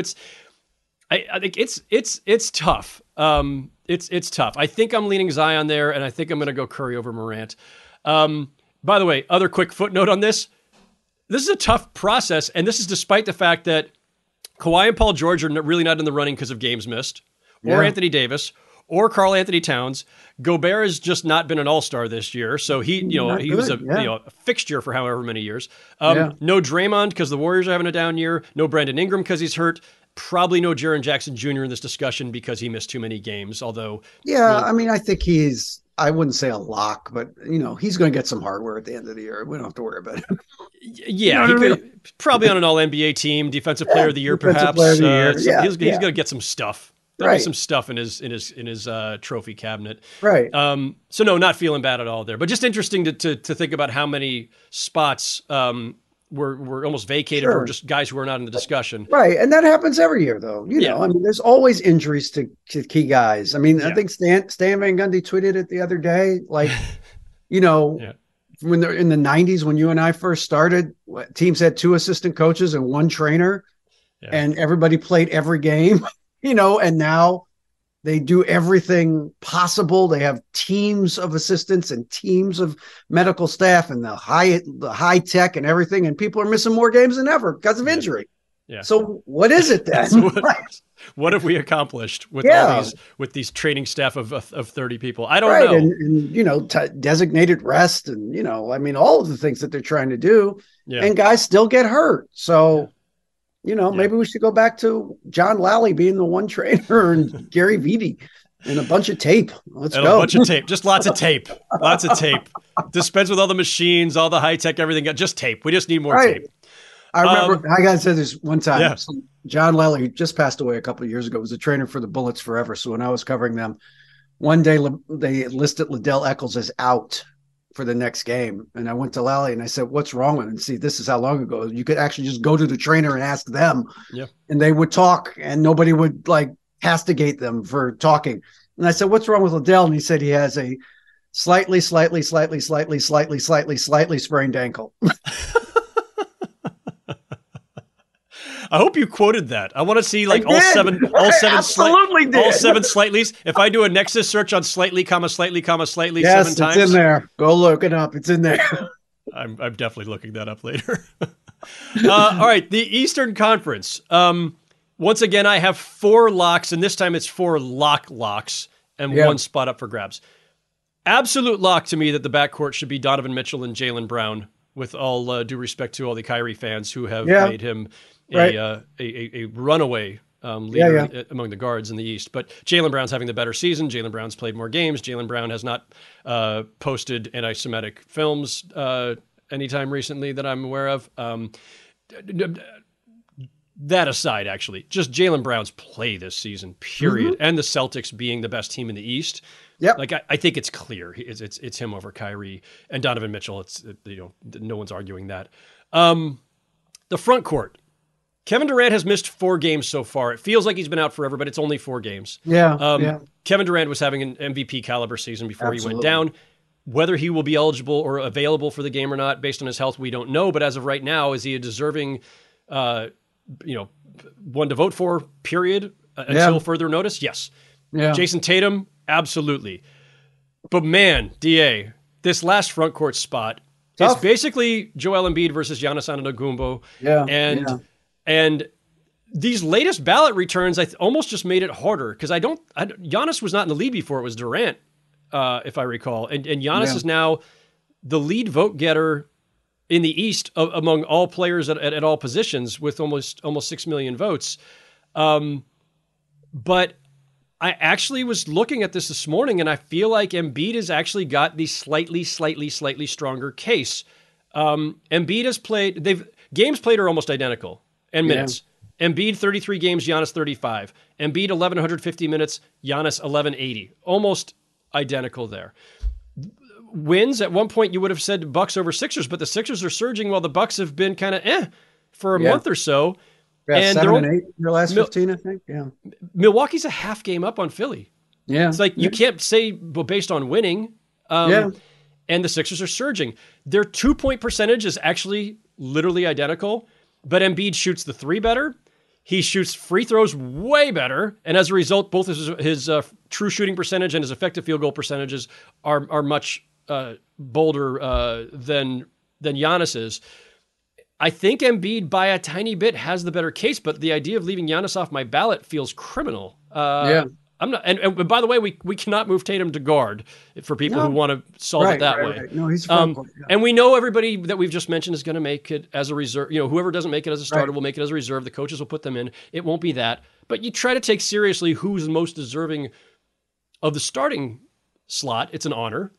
I think it's tough. It's tough. I think I'm leaning Zion there, and I think I'm going to go Curry over Morant. By the way, other quick footnote on this. This is a tough process, and this is despite the fact that Kawhi and Paul George are really not in the running because of games missed, or Anthony Davis, or Karl Anthony Towns. Gobert has just not been an all-star this year, so he was a fixture for however many years. No Draymond because the Warriors are having a down year. No Brandon Ingram because he's hurt. Probably no Jaren Jackson Jr. in this discussion because he missed too many games. Although, I think I wouldn't say a lock, but he's going to get some hardware at the end of the year. We don't have to worry about it. Yeah, he could probably on an All-NBA team, Defensive Player of the Year, perhaps. He's going to get some stuff. There'll be some stuff in his trophy cabinet. Right. So no, not feeling bad at all there, but just interesting to think about how many spots were almost vacated for just guys who are not in the discussion. Right, and that happens every year, though. I mean, there's always injuries to key guys. I mean, I think Stan Van Gundy tweeted it the other day, like, when they're in the 90s, when you and I first started, teams had 2 assistant coaches and 1 trainer, and everybody played every game, and now they do everything possible. They have teams of assistants and teams of medical staff and the high tech and everything, and people are missing more games than ever because of injury. Yeah. So what is it then? What have we accomplished with all these training staff of 30 people? I don't know. And designated rest and, all of the things that they're trying to do, and guys still get hurt. So, maybe we should go back to John Lally being the one trainer and Gary Vitti and a bunch of tape. Let's go. A bunch of tape, just lots of tape, Dispense with all the machines, all the high tech, everything. Just tape. We just need more tape. I remember I got to say this one time. Yeah. So John Lally, who just passed away a couple of years ago, was a trainer for the Bullets forever. So when I was covering them, one day they listed Liddell Eccles as out for the next game. And I went to Lally and I said, what's wrong with him? And see, this is how long ago. You could actually just go to the trainer and ask them. Yeah. And they would talk and nobody would castigate them for talking. And I said, what's wrong with Liddell? And he said he has a slightly sprained ankle. I hope you quoted that. I want to see all seven slightlies. If I do a Nexus search on slightly, slightly, 7 times. It's in there. Go look it up. It's in there. I'm definitely looking that up later. All right, the Eastern Conference. Once again, I have 4 locks, and this time it's 4 locks and 1 spot up for grabs. Absolute lock to me that the backcourt should be Donovan Mitchell and Jaylen Brown, with all due respect to all the Kyrie fans who have made him a runaway leader among the guards in the East. But Jaylen Brown's having the better season. Jaylen Brown's played more games. Jaylen Brown has not posted anti-Semitic films anytime recently that I'm aware of. That aside, actually, just Jaylen Brown's play this season, period, and the Celtics being the best team in the East. Yeah, I think it's clear it's him over Kyrie and Donovan Mitchell. No one's arguing that. The front court. Kevin Durant has missed 4 games so far. It feels like he's been out forever, but it's only 4 games. Kevin Durant was having an MVP caliber season before he went down. Whether he will be eligible or available for the game or not, based on his health, we don't know. But as of right now, is he a deserving, one to vote for? Period. Until further notice, yes. Yeah. Jason Tatum, absolutely. But man, DA, this last front court spot is basically Joel Embiid versus Giannis Antetokounmpo. And these latest ballot returns, I almost just made it harder because Giannis was not in the lead before it was Durant, if I recall. And Giannis is now the lead vote getter in the East among all players at all positions with almost 6 million votes. But I actually was looking at this morning, and I feel like Embiid has actually got the slightly stronger case. Embiid has played. Games played are almost identical, and minutes. Embiid 33 games, Giannis 35. Embiid 1,150 minutes, Giannis 1,180. Almost identical there. wins. At one point, you would have said Bucks over Sixers, but the Sixers are surging while the Bucks have been kind of for a month or so. And 7-8 your last 15, I think. Yeah. Milwaukee's a half game up on Philly. Yeah. It's like you can't say based on winning. And the Sixers are surging. Their 2-point percentage is actually literally identical, but Embiid shoots the three better. He shoots free throws way better, and as a result, both his true shooting percentage and his effective field goal percentages are much bolder than Giannis's. I think Embiid by a tiny bit has the better case, but the idea of leaving Giannis off my ballot feels criminal. I'm not, and by the way, we cannot move Tatum to guard for people who want to solve it that way. Right. No, he's and we know everybody that we've just mentioned is going to make it as a reserve. Whoever doesn't make it as a starter will make it as a reserve. The coaches will put them in. It won't be that. But you try to take seriously who's most deserving of the starting slot. It's an honor.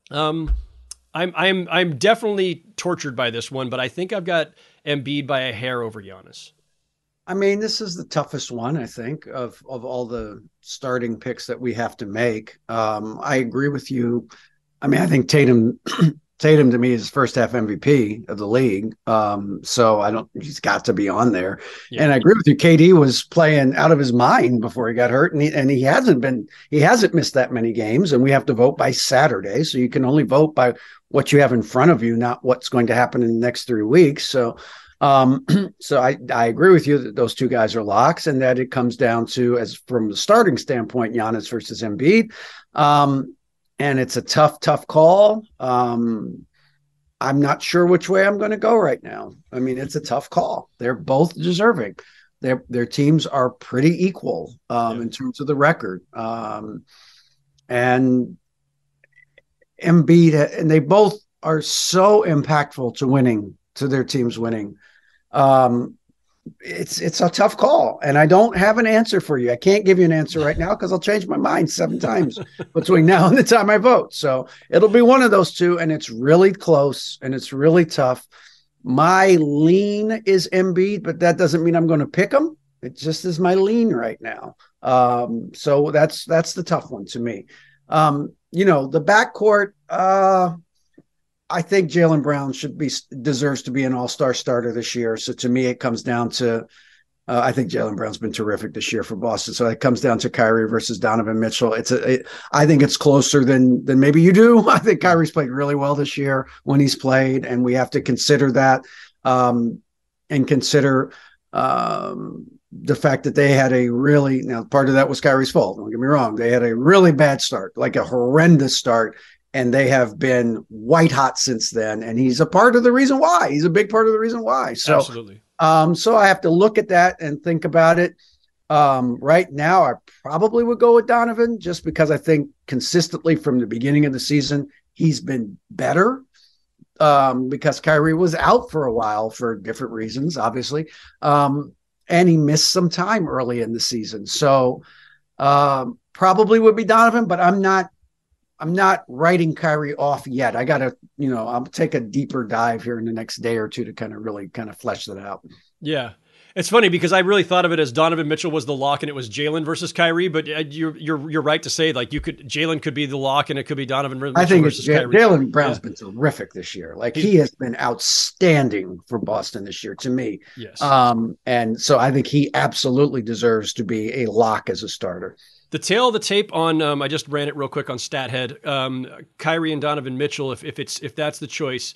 I'm definitely tortured by this one, but I think I've got Embiid by a hair over Giannis. I mean, this is the toughest one, I think, of all the starting picks that we have to make. I agree with you. I mean, I think Tatum to me is first half MVP of the league. So he's got to be on there. Yeah. And I agree with you. KD was playing out of his mind before he got hurt, and he hasn't missed that many games, and we have to vote by Saturday. So you can only vote by what you have in front of you, not what's going to happen in the next 3 weeks. So I agree with you that those two guys are locks, and that it comes down to, as from the starting standpoint, Giannis versus Embiid. And it's a tough call. I'm not sure which way I'm going to go right now. I mean, it's a tough call. They're both deserving. Their teams are pretty equal in terms of the record. And Embiid, and they both are so impactful to their teams winning. It's a tough call, and I don't have an answer for you. I can't give you an answer right now because I'll change my mind 7 times between now and the time I vote. So it'll be one of those two, and it's really close and it's really tough. My lean is Embiid, but that doesn't mean I'm going to pick him. It just is my lean right now. So that's the tough one to me. The backcourt, I think Jaylen Brown deserves to be an all-star starter this year. So to me, it comes down to, I think Jaylen Brown's been terrific this year for Boston. So it comes down to Kyrie versus Donovan Mitchell. I think it's closer than maybe you do. I think Kyrie's played really well this year when he's played, and we have to consider that, and consider the fact that they had now part of that was Kyrie's fault. Don't get me wrong. They had a really bad start, like a horrendous start. And they have been white hot since then. And he's a part of the reason why. He's a big part of the reason why. So, absolutely. So I have to look at that and think about it. Right now, I probably would go with Donovan just because I think consistently from the beginning of the season, he's been better. Because Kyrie was out for a while for different reasons, obviously. And he missed some time early in the season. So probably would be Donovan, but I'm not writing Kyrie off yet. I got to, I'll take a deeper dive here in the next day or two to kind of flesh that out. Yeah. It's funny because I really thought of it as Donovan Mitchell was the lock and it was Jaylen versus Kyrie, but you're right to say like Jaylen could be the lock and it could be Donovan Mitchell versus Kyrie. Jaylen Brown's been terrific this year. Like he has been outstanding for Boston this year to me. Yes. And so I think he absolutely deserves to be a lock as a starter. The tail of the tape on, I just ran it real quick on StatHead. Kyrie and Donovan Mitchell, if that's the choice.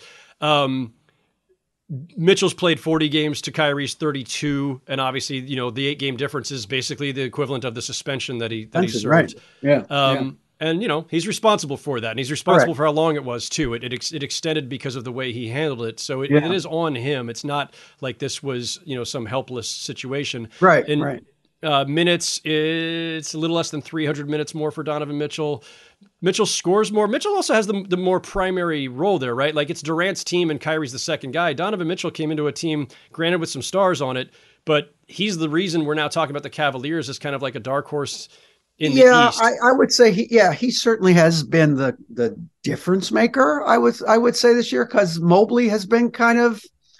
Mitchell's played 40 games to Kyrie's 32, and obviously, the 8-game difference is basically the equivalent of the suspension that he served. Right. Yeah. And he's responsible for that, and he's responsible for how long it was too. It extended because of the way he handled it, so it is on him. It's not like this was some helpless situation. Right. Minutes, it's a little less than 300 minutes more for Donovan Mitchell. Mitchell scores more. Mitchell also has the more primary role there, right? Like it's Durant's team and Kyrie's the second guy. Donovan Mitchell came into a team, granted with some stars on it, but he's the reason we're now talking about the Cavaliers as kind of like a dark horse in the East. I would say he certainly has been the difference maker. I would say this year because Mobley has been kind of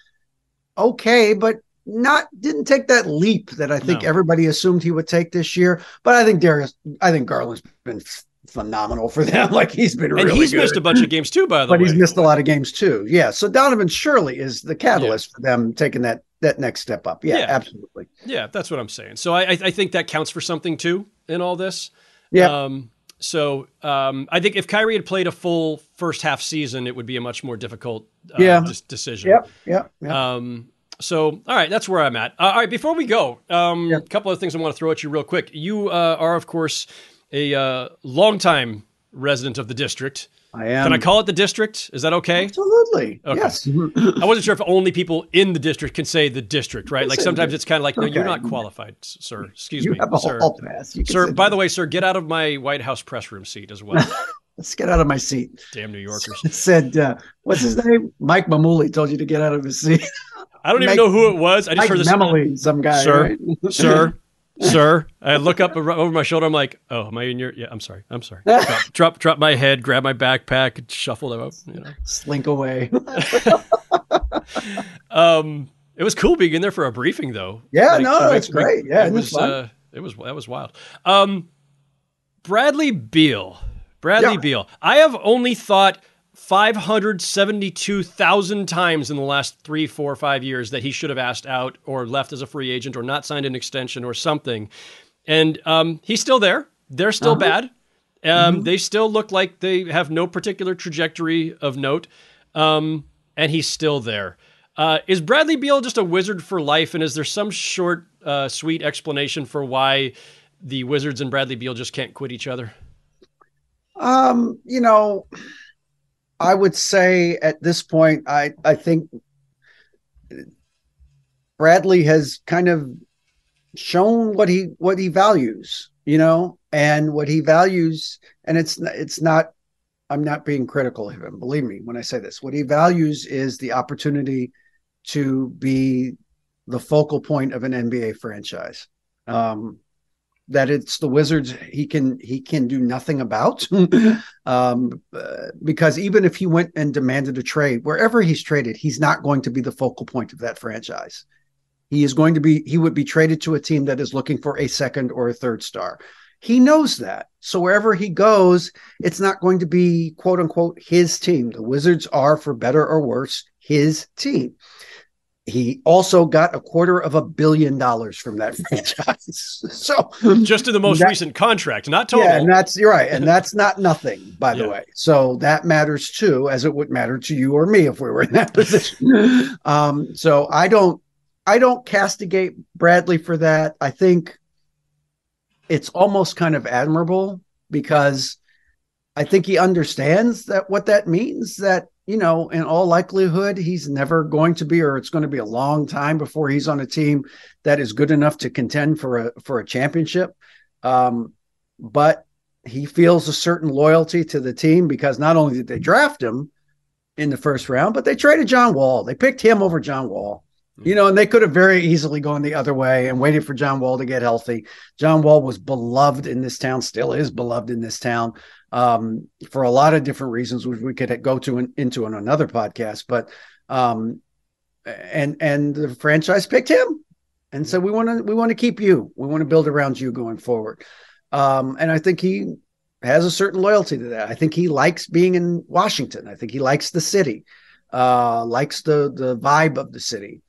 okay, but didn't take that leap that I think everybody assumed he would take this year. But I think Garland's been phenomenal for them. Like he's been really good. And he's good. missed a bunch of games too, by the way. But he's missed a lot of games too. Yeah. So Donovan Shirley is the catalyst for them taking that next step up. Yeah, absolutely. Yeah, that's what I'm saying. So I think that counts for something too in all this. Yeah. I think if Kyrie had played a full first half season, it would be a much more difficult decision. Yep. So, all right, that's where I'm at. All right, before we go, a couple of things I want to throw at you real quick. You are, of course, a longtime resident of the district. I am. Can I call it the district? Is that okay? Absolutely. Okay. Yes. I wasn't sure if only people in the district can say the district, right? Like sometimes it's kind of like, no, you're not qualified, sir. Excuse me, have a sir. hall pass. Sir, by the way, sir, get out of my White House press room seat as well. Let's get out of my seat. Damn New Yorkers. It said, what's his name? Mike Mamuli told you to get out of his seat. I don't even know who it was. I just heard this. Memoli, some guy, sir, right? Sir. I look up over my shoulder. I'm like, oh, am I in your? Yeah, I'm sorry. Drop my head, grab my backpack, and shuffle them up. Slink away. It was cool being in there for a briefing, though. Yeah, that's great. Yeah, it was fun. That was wild. Bradley Beal. Beal. I have only thought 572,000 times in the last 3, 4, 5 years that he should have asked out or left as a free agent or not signed an extension or something. And he's still there. They're still bad. They still look like they have no particular trajectory of note. And he's still there. Is Bradley Beal just a wizard for life? And is there some short, sweet explanation for why the Wizards and Bradley Beal just can't quit each other? I would say at this point, I think Bradley has kind of shown what he values, and what he values. And it's not, I'm not being critical of him. Believe me, when I say this, what he values is the opportunity to be the focal point of an NBA franchise. That it's the Wizards he can do nothing about, because even if he went and demanded a trade, wherever he's traded, he's not going to be the focal point of that franchise. He would be traded to a team that is looking for a second or a third star. He knows that. So wherever he goes, it's not going to be, quote unquote, his team. The Wizards are, for better or worse, his team. He also got $250 million from that franchise. So just in the most recent contract, not total. Yeah, and you're right. And that's not nothing, by the way. So that matters too, as it would matter to you or me if we were in that position. So I don't castigate Bradley for that. I think it's almost kind of admirable, because I think he understands that what that means, that, in all likelihood, he's never going to be, or it's going to be a long time before he's on a team that is good enough to contend for a championship. But he feels a certain loyalty to the team, because not only did they draft him in the first round, but they traded John Wall. They picked him over John Wall. And they could have very easily gone the other way and waited for John Wall to get healthy. John Wall was beloved in this town, still is beloved in this town, for a lot of different reasons, which we could go into in another podcast. But and the franchise picked him and said, we want to keep you. We want to build around you going forward. And I think he has a certain loyalty to that. I think he likes being in Washington. I think he likes the city, likes the vibe of the city.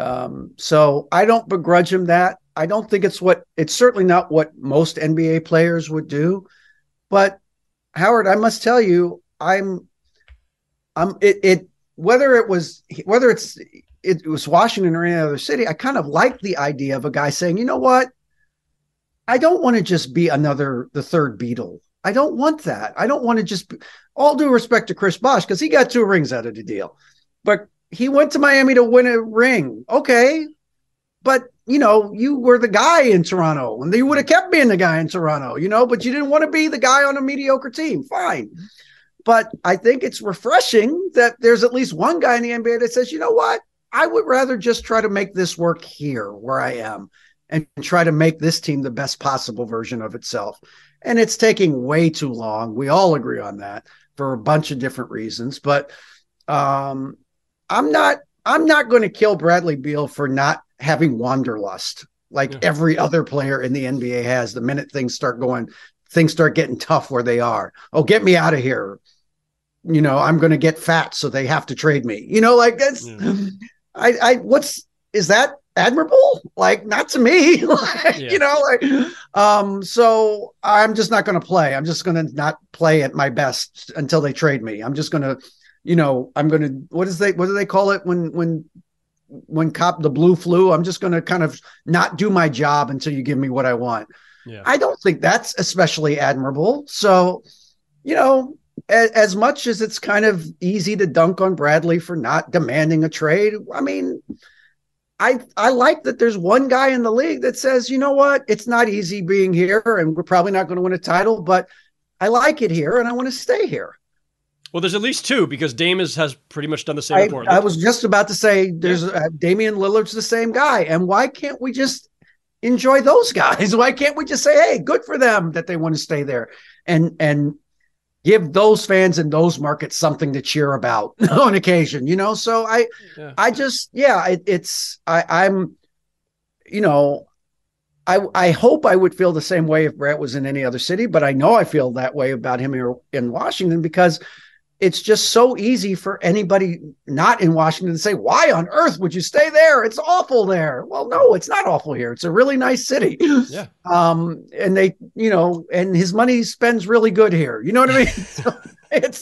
So I don't begrudge him that. I don't think it's certainly not what most NBA players would do, but Howard, I must tell you, whether it was Washington or any other city, I kind of like the idea of a guy saying, you know what? I don't want to just be the third Beatle. I don't want that. I don't want to just all due respect to Chris Bosh, because he got 2 rings out of the deal, but he went to Miami to win a ring. Okay. But, you were the guy in Toronto, and you would have kept being the guy in Toronto, but you didn't want to be the guy on a mediocre team. Fine. But I think it's refreshing that there's at least one guy in the NBA that says, you know what? I would rather just try to make this work here where I am and try to make this team the best possible version of itself. And it's taking way too long. We all agree on that for a bunch of different reasons. But I'm not going to kill Bradley Beal for not having wanderlust like every other player in the NBA has the minute things start going things start getting tough where they are. Oh, get me out of here. I'm going to get fat, so they have to trade me. Like that's, is that admirable? Like, not to me. So I'm just not going to play. I'm just going to not play at my best until they trade me. I'm just going to, what do they call it when the blue flu? I'm just going to kind of not do my job until you give me what I want. Yeah. I don't think that's especially admirable. So, as much as it's kind of easy to dunk on Bradley for not demanding a trade, I mean, I like that there's one guy in the league that says, you know what, it's not easy being here and we're probably not going to win a title, but I like it here and I want to stay here. Well, there's at least two because Dame has pretty much done the same before. I was just about to say there's Damian Lillard's the same guy. And why can't we just enjoy those guys? Why can't we just say, hey, good for them that they want to stay there and give those fans in those markets something to cheer about on occasion, So I hope I would feel the same way if Brett was in any other city, but I know I feel that way about him here in Washington because it's just so easy for anybody not in Washington to say, why on earth would you stay there? It's awful there. Well, no, it's not awful here. It's a really nice city. Yeah. And they, and his money spends really good here. You know what I mean?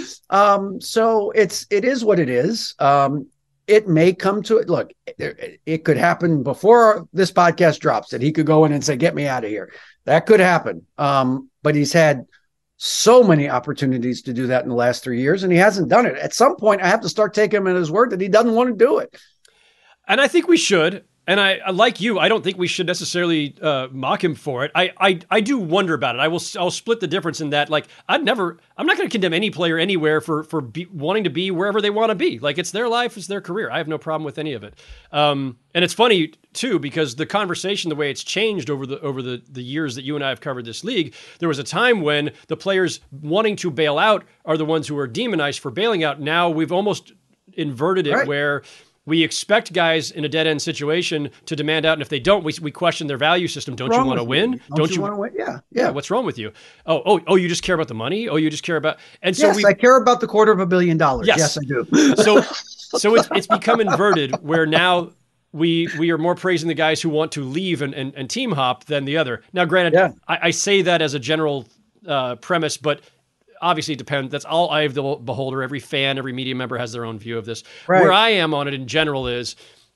So it is what it is. It may come to it. Look, it could happen before this podcast drops that he could go in and say, get me out of here. That could happen. But he's had so many opportunities to do that in the last 3 years, and he hasn't done it. At some point, I have to start taking him at his word that he doesn't want to do it. And I think we should. And I like you, I don't think we should necessarily mock him for it. I do wonder about it. I'll split the difference in that. Like, I'm not going to condemn any player anywhere for wanting to be wherever they want to be. Like, it's their life, it's their career. I have no problem with any of it. And it's funny too because the conversation, the way it's changed over the years that you and I have covered this league, there was a time when the players wanting to bail out are the ones who are demonized for bailing out. Now we've almost inverted it where we expect guys in a dead-end situation to demand out, and if they don't, we question their value system. Don't you want to win? Don't you want to win? Yeah. What's wrong with you? Oh, you just care about the money? Oh, you just care about... And so yes, I care about the $250 million. Yes, I do. So it's become inverted where now we are more praising the guys who want to leave and team hop than the other. Now, granted, I say that as a general premise, but... Obviously, it depends. That's all eye of the beholder. Every fan, every media member has their own view of this. Right. Where I am on it in general is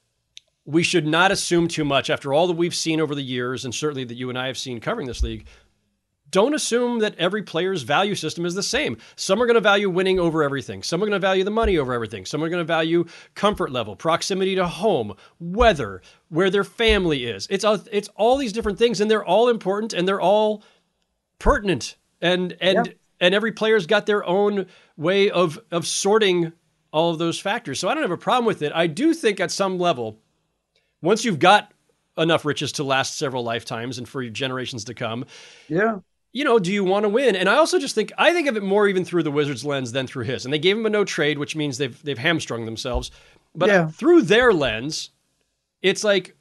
we should not assume too much after all that we've seen over the years, and certainly that you and I have seen covering this league. Don't assume that every player's value system is the same. Some are going to value winning over everything. Some are going to value the money over everything. Some are going to value comfort level, proximity to home, weather, where their family is. It's all these different things, and they're all important, and they're all pertinent. And every player's got their own way of sorting all of those factors. So I don't have a problem with it. I do think at some level, once you've got enough riches to last several lifetimes and for generations to come, do you want to win? And I also just think of it more even through the Wizards' lens than through his. And they gave him a no trade, which means they've hamstrung themselves. But through their lens, it's like,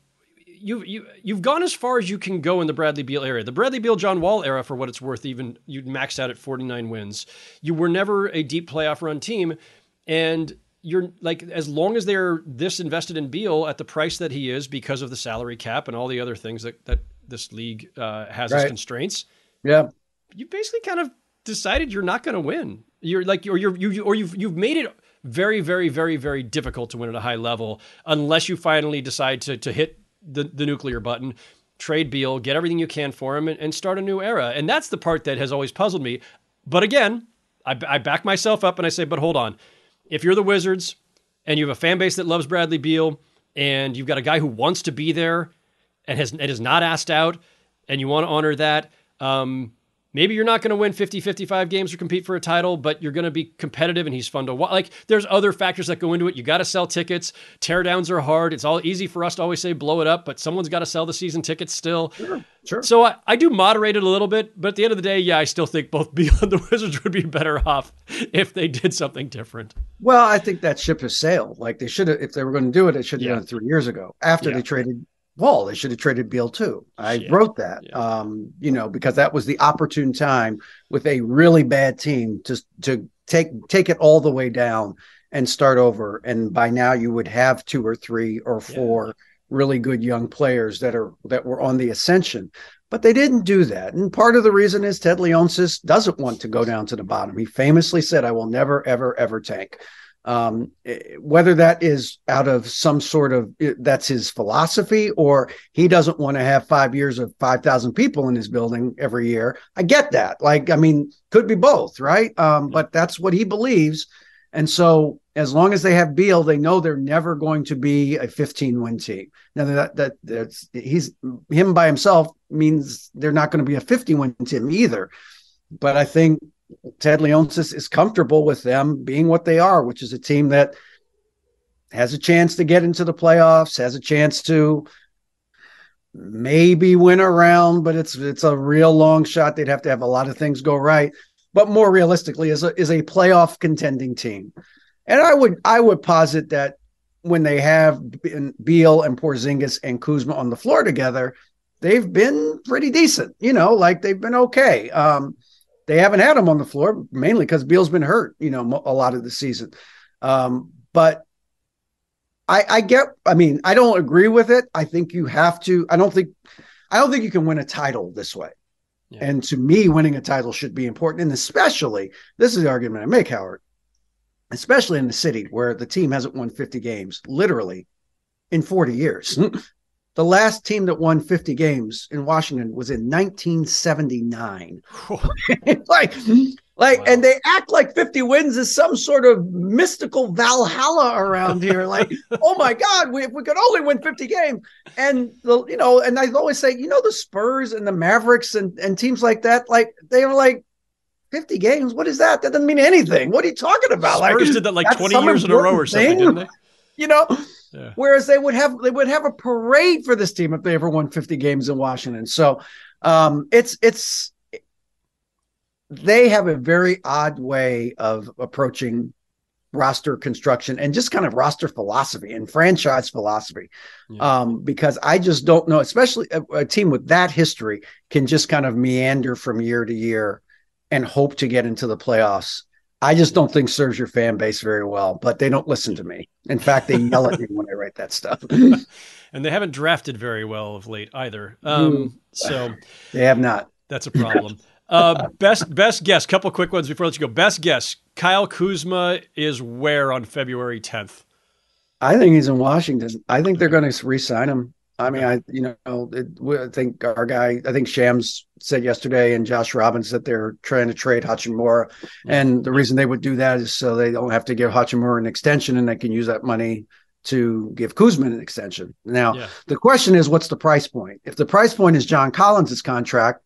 You've gone as far as you can go in the Bradley Beal era. The Bradley Beal, John Wall era, for what it's worth, even you maxed out at 49 wins. You were never a deep playoff run team. And you're like, as long as they're this invested in Beal at the price that he is because of the salary cap and all the other things that this league has as constraints. Yeah. You basically kind of decided you're not going to win. You're like, you've made it very, very, very, very difficult to win at a high level unless you finally decide to hit the nuclear button, trade Beal, get everything you can for him, and start a new era. And that's the part that has always puzzled me. But again, I back myself up and I say, but hold on. If you're the Wizards and you have a fan base that loves Bradley Beal and you've got a guy who wants to be there and is not asked out and you want to honor that, maybe you're not going to win 50, 55 games or compete for a title, but you're going to be competitive and he's fun to watch. Like, there's other factors that go into it. You got to sell tickets. Teardowns are hard. It's all easy for us to always say blow it up, but someone's got to sell the season tickets still. Sure. So I do moderate it a little bit, but at the end of the day, I still think both Beal and the Wizards would be better off if they did something different. Well, I think that ship has sailed. Like, they should have, if they were going to do it, they should have done it 3 years ago after they traded Paul, they should have traded Beal too. I wrote that, because that was the opportune time with a really bad team to take it all the way down and start over. And by now you would have 2 or 3 or 4 really good young players that were on the ascension. But they didn't do that. And part of the reason is Ted Leonsis doesn't want to go down to the bottom. He famously said, I will never, ever, ever tank. Whether that is out of some sort of, that's his philosophy, or he doesn't want to have 5 years of 5,000 people in his building every year. I get that. Could be both, right? But that's what he believes. And so as long as they have Beal, they know they're never going to be a 15-win team. Now that's him by himself means they're not going to be a 50-win team either. But I think Ted Leonsis is comfortable with them being what they are, which is a team that has a chance to get into the playoffs, has a chance to maybe win a round, but it's a real long shot. They'd have to have a lot of things go right. But more realistically, is a playoff contending team. And I would posit that when they have Beal and Porzingis and Kuzma on the floor together, they've been pretty decent. They've been okay. They haven't had him on the floor mainly because Beal's been hurt, a lot of the season. But I don't agree with it. I think you have to. I don't think you can win a title this way. Yeah. And to me, winning a title should be important. And especially, this is the argument I make, Howard, especially in the city where the team hasn't won 50 games, literally, in 40 years. The last team that won 50 games in Washington was in 1979. Wow. And they act like 50 wins is some sort of mystical Valhalla around here. Oh my God, if we could only win 50 games. And and I always say, the Spurs and the Mavericks and teams like that, they were 50 games. What is that? That doesn't mean anything. What are you talking about? Spurs did that 20 years in a row or something, didn't they? Yeah. Whereas they would have a parade for this team if they ever won 50 games in Washington. So they have a very odd way of approaching roster construction and just kind of roster philosophy and franchise philosophy. Yeah. Because I just don't know, especially a team with that history can just kind of meander from year to year and hope to get into the playoffs. I just don't think serves your fan base very well, but they don't listen to me. In fact, they yell at me when I write that stuff. And they haven't drafted very well of late either. So they have not. That's a problem. Best guess, couple quick ones before I let you go. Best guess, Kyle Kuzma is where on February 10th? I think he's in Washington. I think they're going to re-sign him. I mean, I think Shams said yesterday and Josh Robbins that they're trying to trade Hachimura. And the reason they would do that is so they don't have to give Hachimura an extension and they can use that money to give Kuzma an extension. Now, The question is, what's the price point? If the price point is John Collins' contract,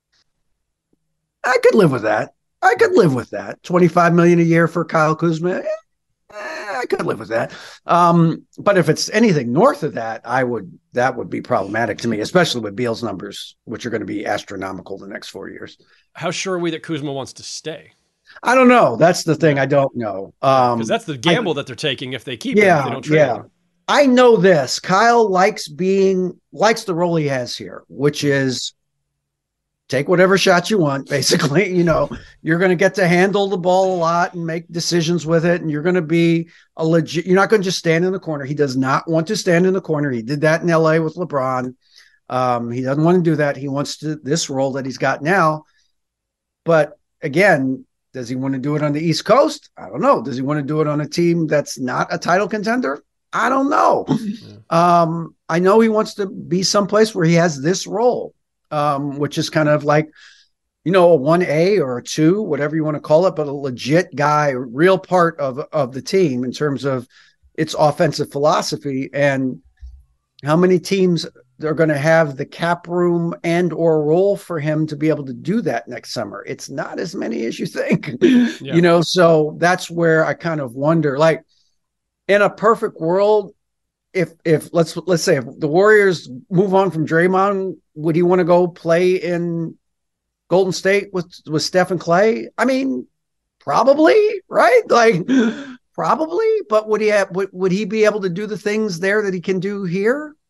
I could live with that. $25 million a year for Kyle Kuzma. I could live with that. But if it's anything north of that, that would be problematic to me, especially with Beal's numbers, which are going to be astronomical the next 4 years. How sure are we that Kuzma wants to stay? I don't know. That's the thing. I don't know. Because that's the gamble that they're taking if they keep him. If they don't trade him. I know this. Kyle likes the role he has here, which is take whatever shot you want, basically. You're going to get to handle the ball a lot and make decisions with it. And you're going to be you're not going to just stand in the corner. He does not want to stand in the corner. He did that in LA with LeBron. He doesn't want to do that. He wants this role that he's got now. But again, does he want to do it on the East Coast? I don't know. Does he want to do it on a team that's not a title contender? I don't know. I know he wants to be someplace where he has this role. Which is kind of like, a 1A or a 2, whatever you want to call it, but a legit guy, real part of the team in terms of its offensive philosophy. And how many teams are going to have the cap room and or role for him to be able to do that next summer? It's not as many as you think, so that's where I kind of wonder, in a perfect world, if let's say if the Warriors move on from Draymond, would he want to go play in Golden State with Steph and Clay? I mean, probably, right? Probably, but would he be able to do the things there that he can do here?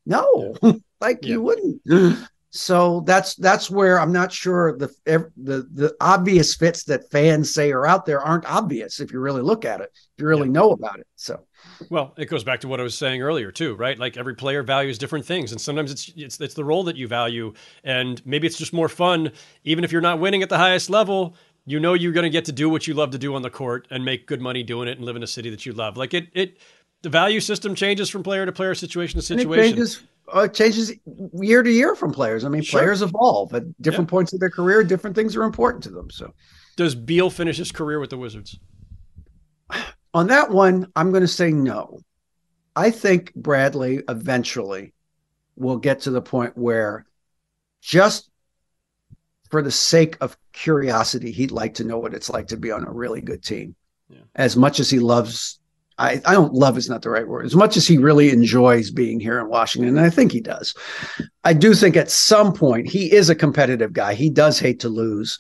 No, you wouldn't. So that's where I'm not sure the obvious fits that fans say are out there aren't obvious if you really look at it, if you really know about it. So, well, it goes back to what I was saying earlier too, right? Like every player values different things, and sometimes it's the role that you value, and maybe it's just more fun, even if you're not winning at the highest level. You know you're going to get to do what you love to do on the court and make good money doing it and live in a city that you love. Like the value system changes from player to player, situation to situation. It changes year to year from players. I mean, players evolve at different points of their career. Different things are important to them. So, does Beal finish his career with the Wizards? On that one, I'm going to say no. I think Bradley eventually will get to the point where, just for the sake of curiosity, he'd like to know what it's like to be on a really good team. Yeah. As much as he loves, I don't love is not the right word, as much as he really enjoys being here in Washington, and I think he does. I do think at some point he is a competitive guy. He does hate to lose.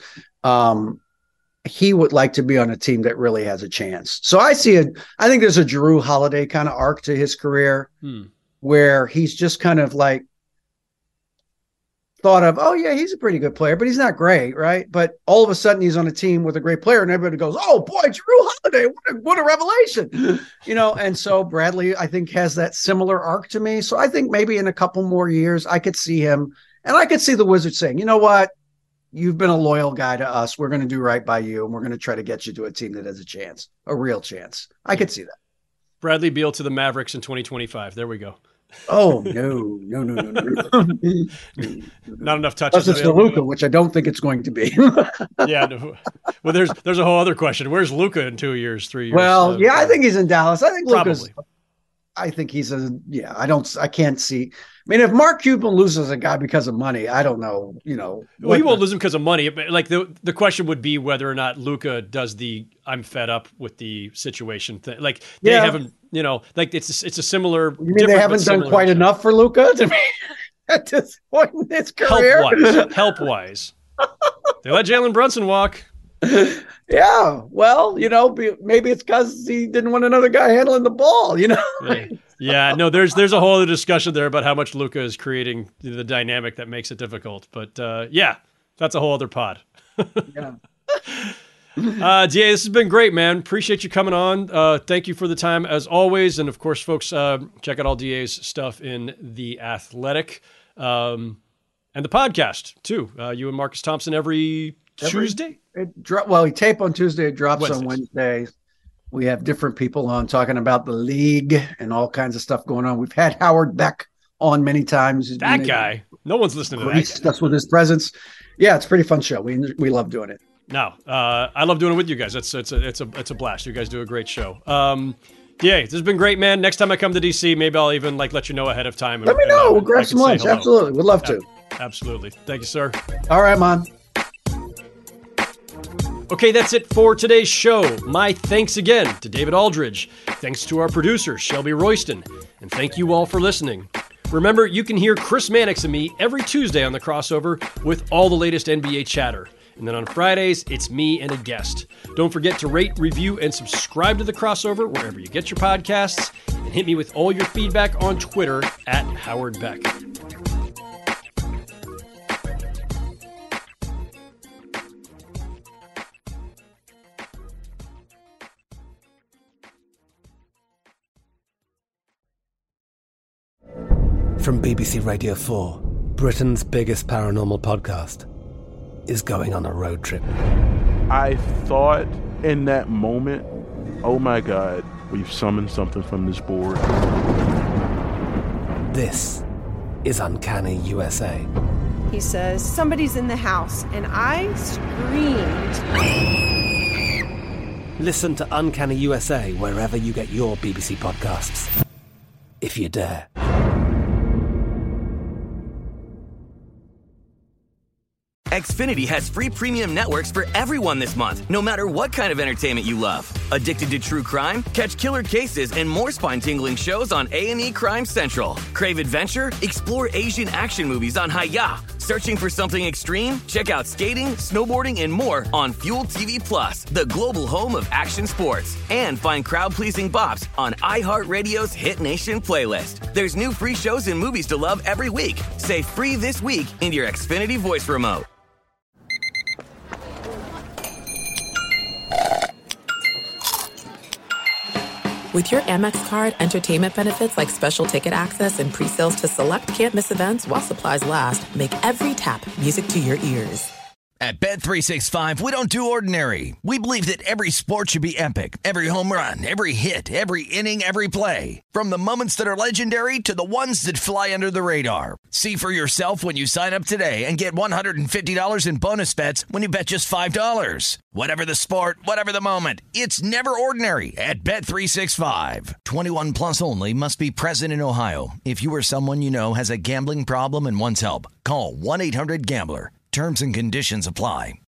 He would like to be on a team that really has a chance. So I think there's a Jrue Holiday kind of arc to his career where he's just kind of like thought of, oh yeah, he's a pretty good player, but he's not great, right? But all of a sudden he's on a team with a great player and everybody goes, oh boy, Jrue Holiday, what a revelation. And so Bradley, I think, has that similar arc to me. So I think maybe in a couple more years I could see him, and I could see the Wizards saying, you know what? You've been a loyal guy to us. We're going to do right by you, and we're going to try to get you to a team that has a chance, a real chance. I could see that. Bradley Beal to the Mavericks in 2025. There we go. Oh, no. Not enough touches. That's to Luka, which I don't think it's going to be. Yeah. No. Well, there's a whole other question. Where's Luka in 2 years, 3 years? Well, I think he's in Dallas. I think Luka's. I think he's I can't see. I mean, if Mark Cuban loses a guy because of money, I don't know, Well, he won't lose him because of money. But like the question would be whether or not Luka does the I'm fed up with the situation thing. Like they haven't, like it's a similar. You mean they haven't done quite enough for Luka to me at this point in his career? Help wise. They let Jalen Brunson walk. Yeah, well, maybe it's because he didn't want another guy handling the ball, Yeah, no, there's a whole other discussion there about how much Luka is creating the dynamic that makes it difficult. But that's a whole other pod. Yeah. DA, this has been great, man. Appreciate you coming on. Thank you for the time as always. And of course, folks, check out all DA's stuff in The Athletic and the podcast too. You and Marcus Thompson every Tuesday? We tape on Tuesday. It drops on Wednesday. We have different people on talking about the league and all kinds of stuff going on. We've had Howard Beck on many times. That guy. No one's listening to that guy. That's with his presence. Yeah, it's a pretty fun show. We love doing it. No, I love doing it with you guys. It's a blast. You guys do a great show. Yeah, this has been great, man. Next time I come to DC, maybe I'll even let you know ahead of time. Let me know. We'll grab some lunch. Absolutely. We'd love to. Absolutely. Thank you, sir. All right, man. Okay, that's it for today's show. My thanks again to David Aldridge. Thanks to our producer, Shelby Royston. And thank you all for listening. Remember, you can hear Chris Mannix and me every Tuesday on The Crossover with all the latest NBA chatter. And then on Fridays, it's me and a guest. Don't forget to rate, review, and subscribe to The Crossover wherever you get your podcasts. And hit me with all your feedback on Twitter at Howard Beck. From BBC Radio 4, Britain's biggest paranormal podcast is going on a road trip. I thought in that moment, oh my God, we've summoned something from this board. This is Uncanny USA. He says, somebody's in the house, and I screamed. Listen to Uncanny USA wherever you get your BBC podcasts, if you dare. Xfinity has free premium networks for everyone this month, no matter what kind of entertainment you love. Addicted to true crime? Catch killer cases and more spine-tingling shows on A&E Crime Central. Crave adventure? Explore Asian action movies on Hi-YAH. Searching for something extreme? Check out skating, snowboarding, and more on Fuel TV Plus, the global home of action sports. And find crowd-pleasing bops on iHeartRadio's Hit Nation playlist. There's new free shows and movies to love every week. Say free this week in your Xfinity voice remote. With your Amex card, entertainment benefits like special ticket access and pre-sales to select can't-miss events while supplies last make every tap music to your ears. At Bet365, we don't do ordinary. We believe that every sport should be epic. Every home run, every hit, every inning, every play. From the moments that are legendary to the ones that fly under the radar. See for yourself when you sign up today and get $150 in bonus bets when you bet just $5. Whatever the sport, whatever the moment, it's never ordinary at Bet365. 21 plus only. Must be present in Ohio. If you or someone you know has a gambling problem and wants help, call 1-800-GAMBLER. Terms and conditions apply.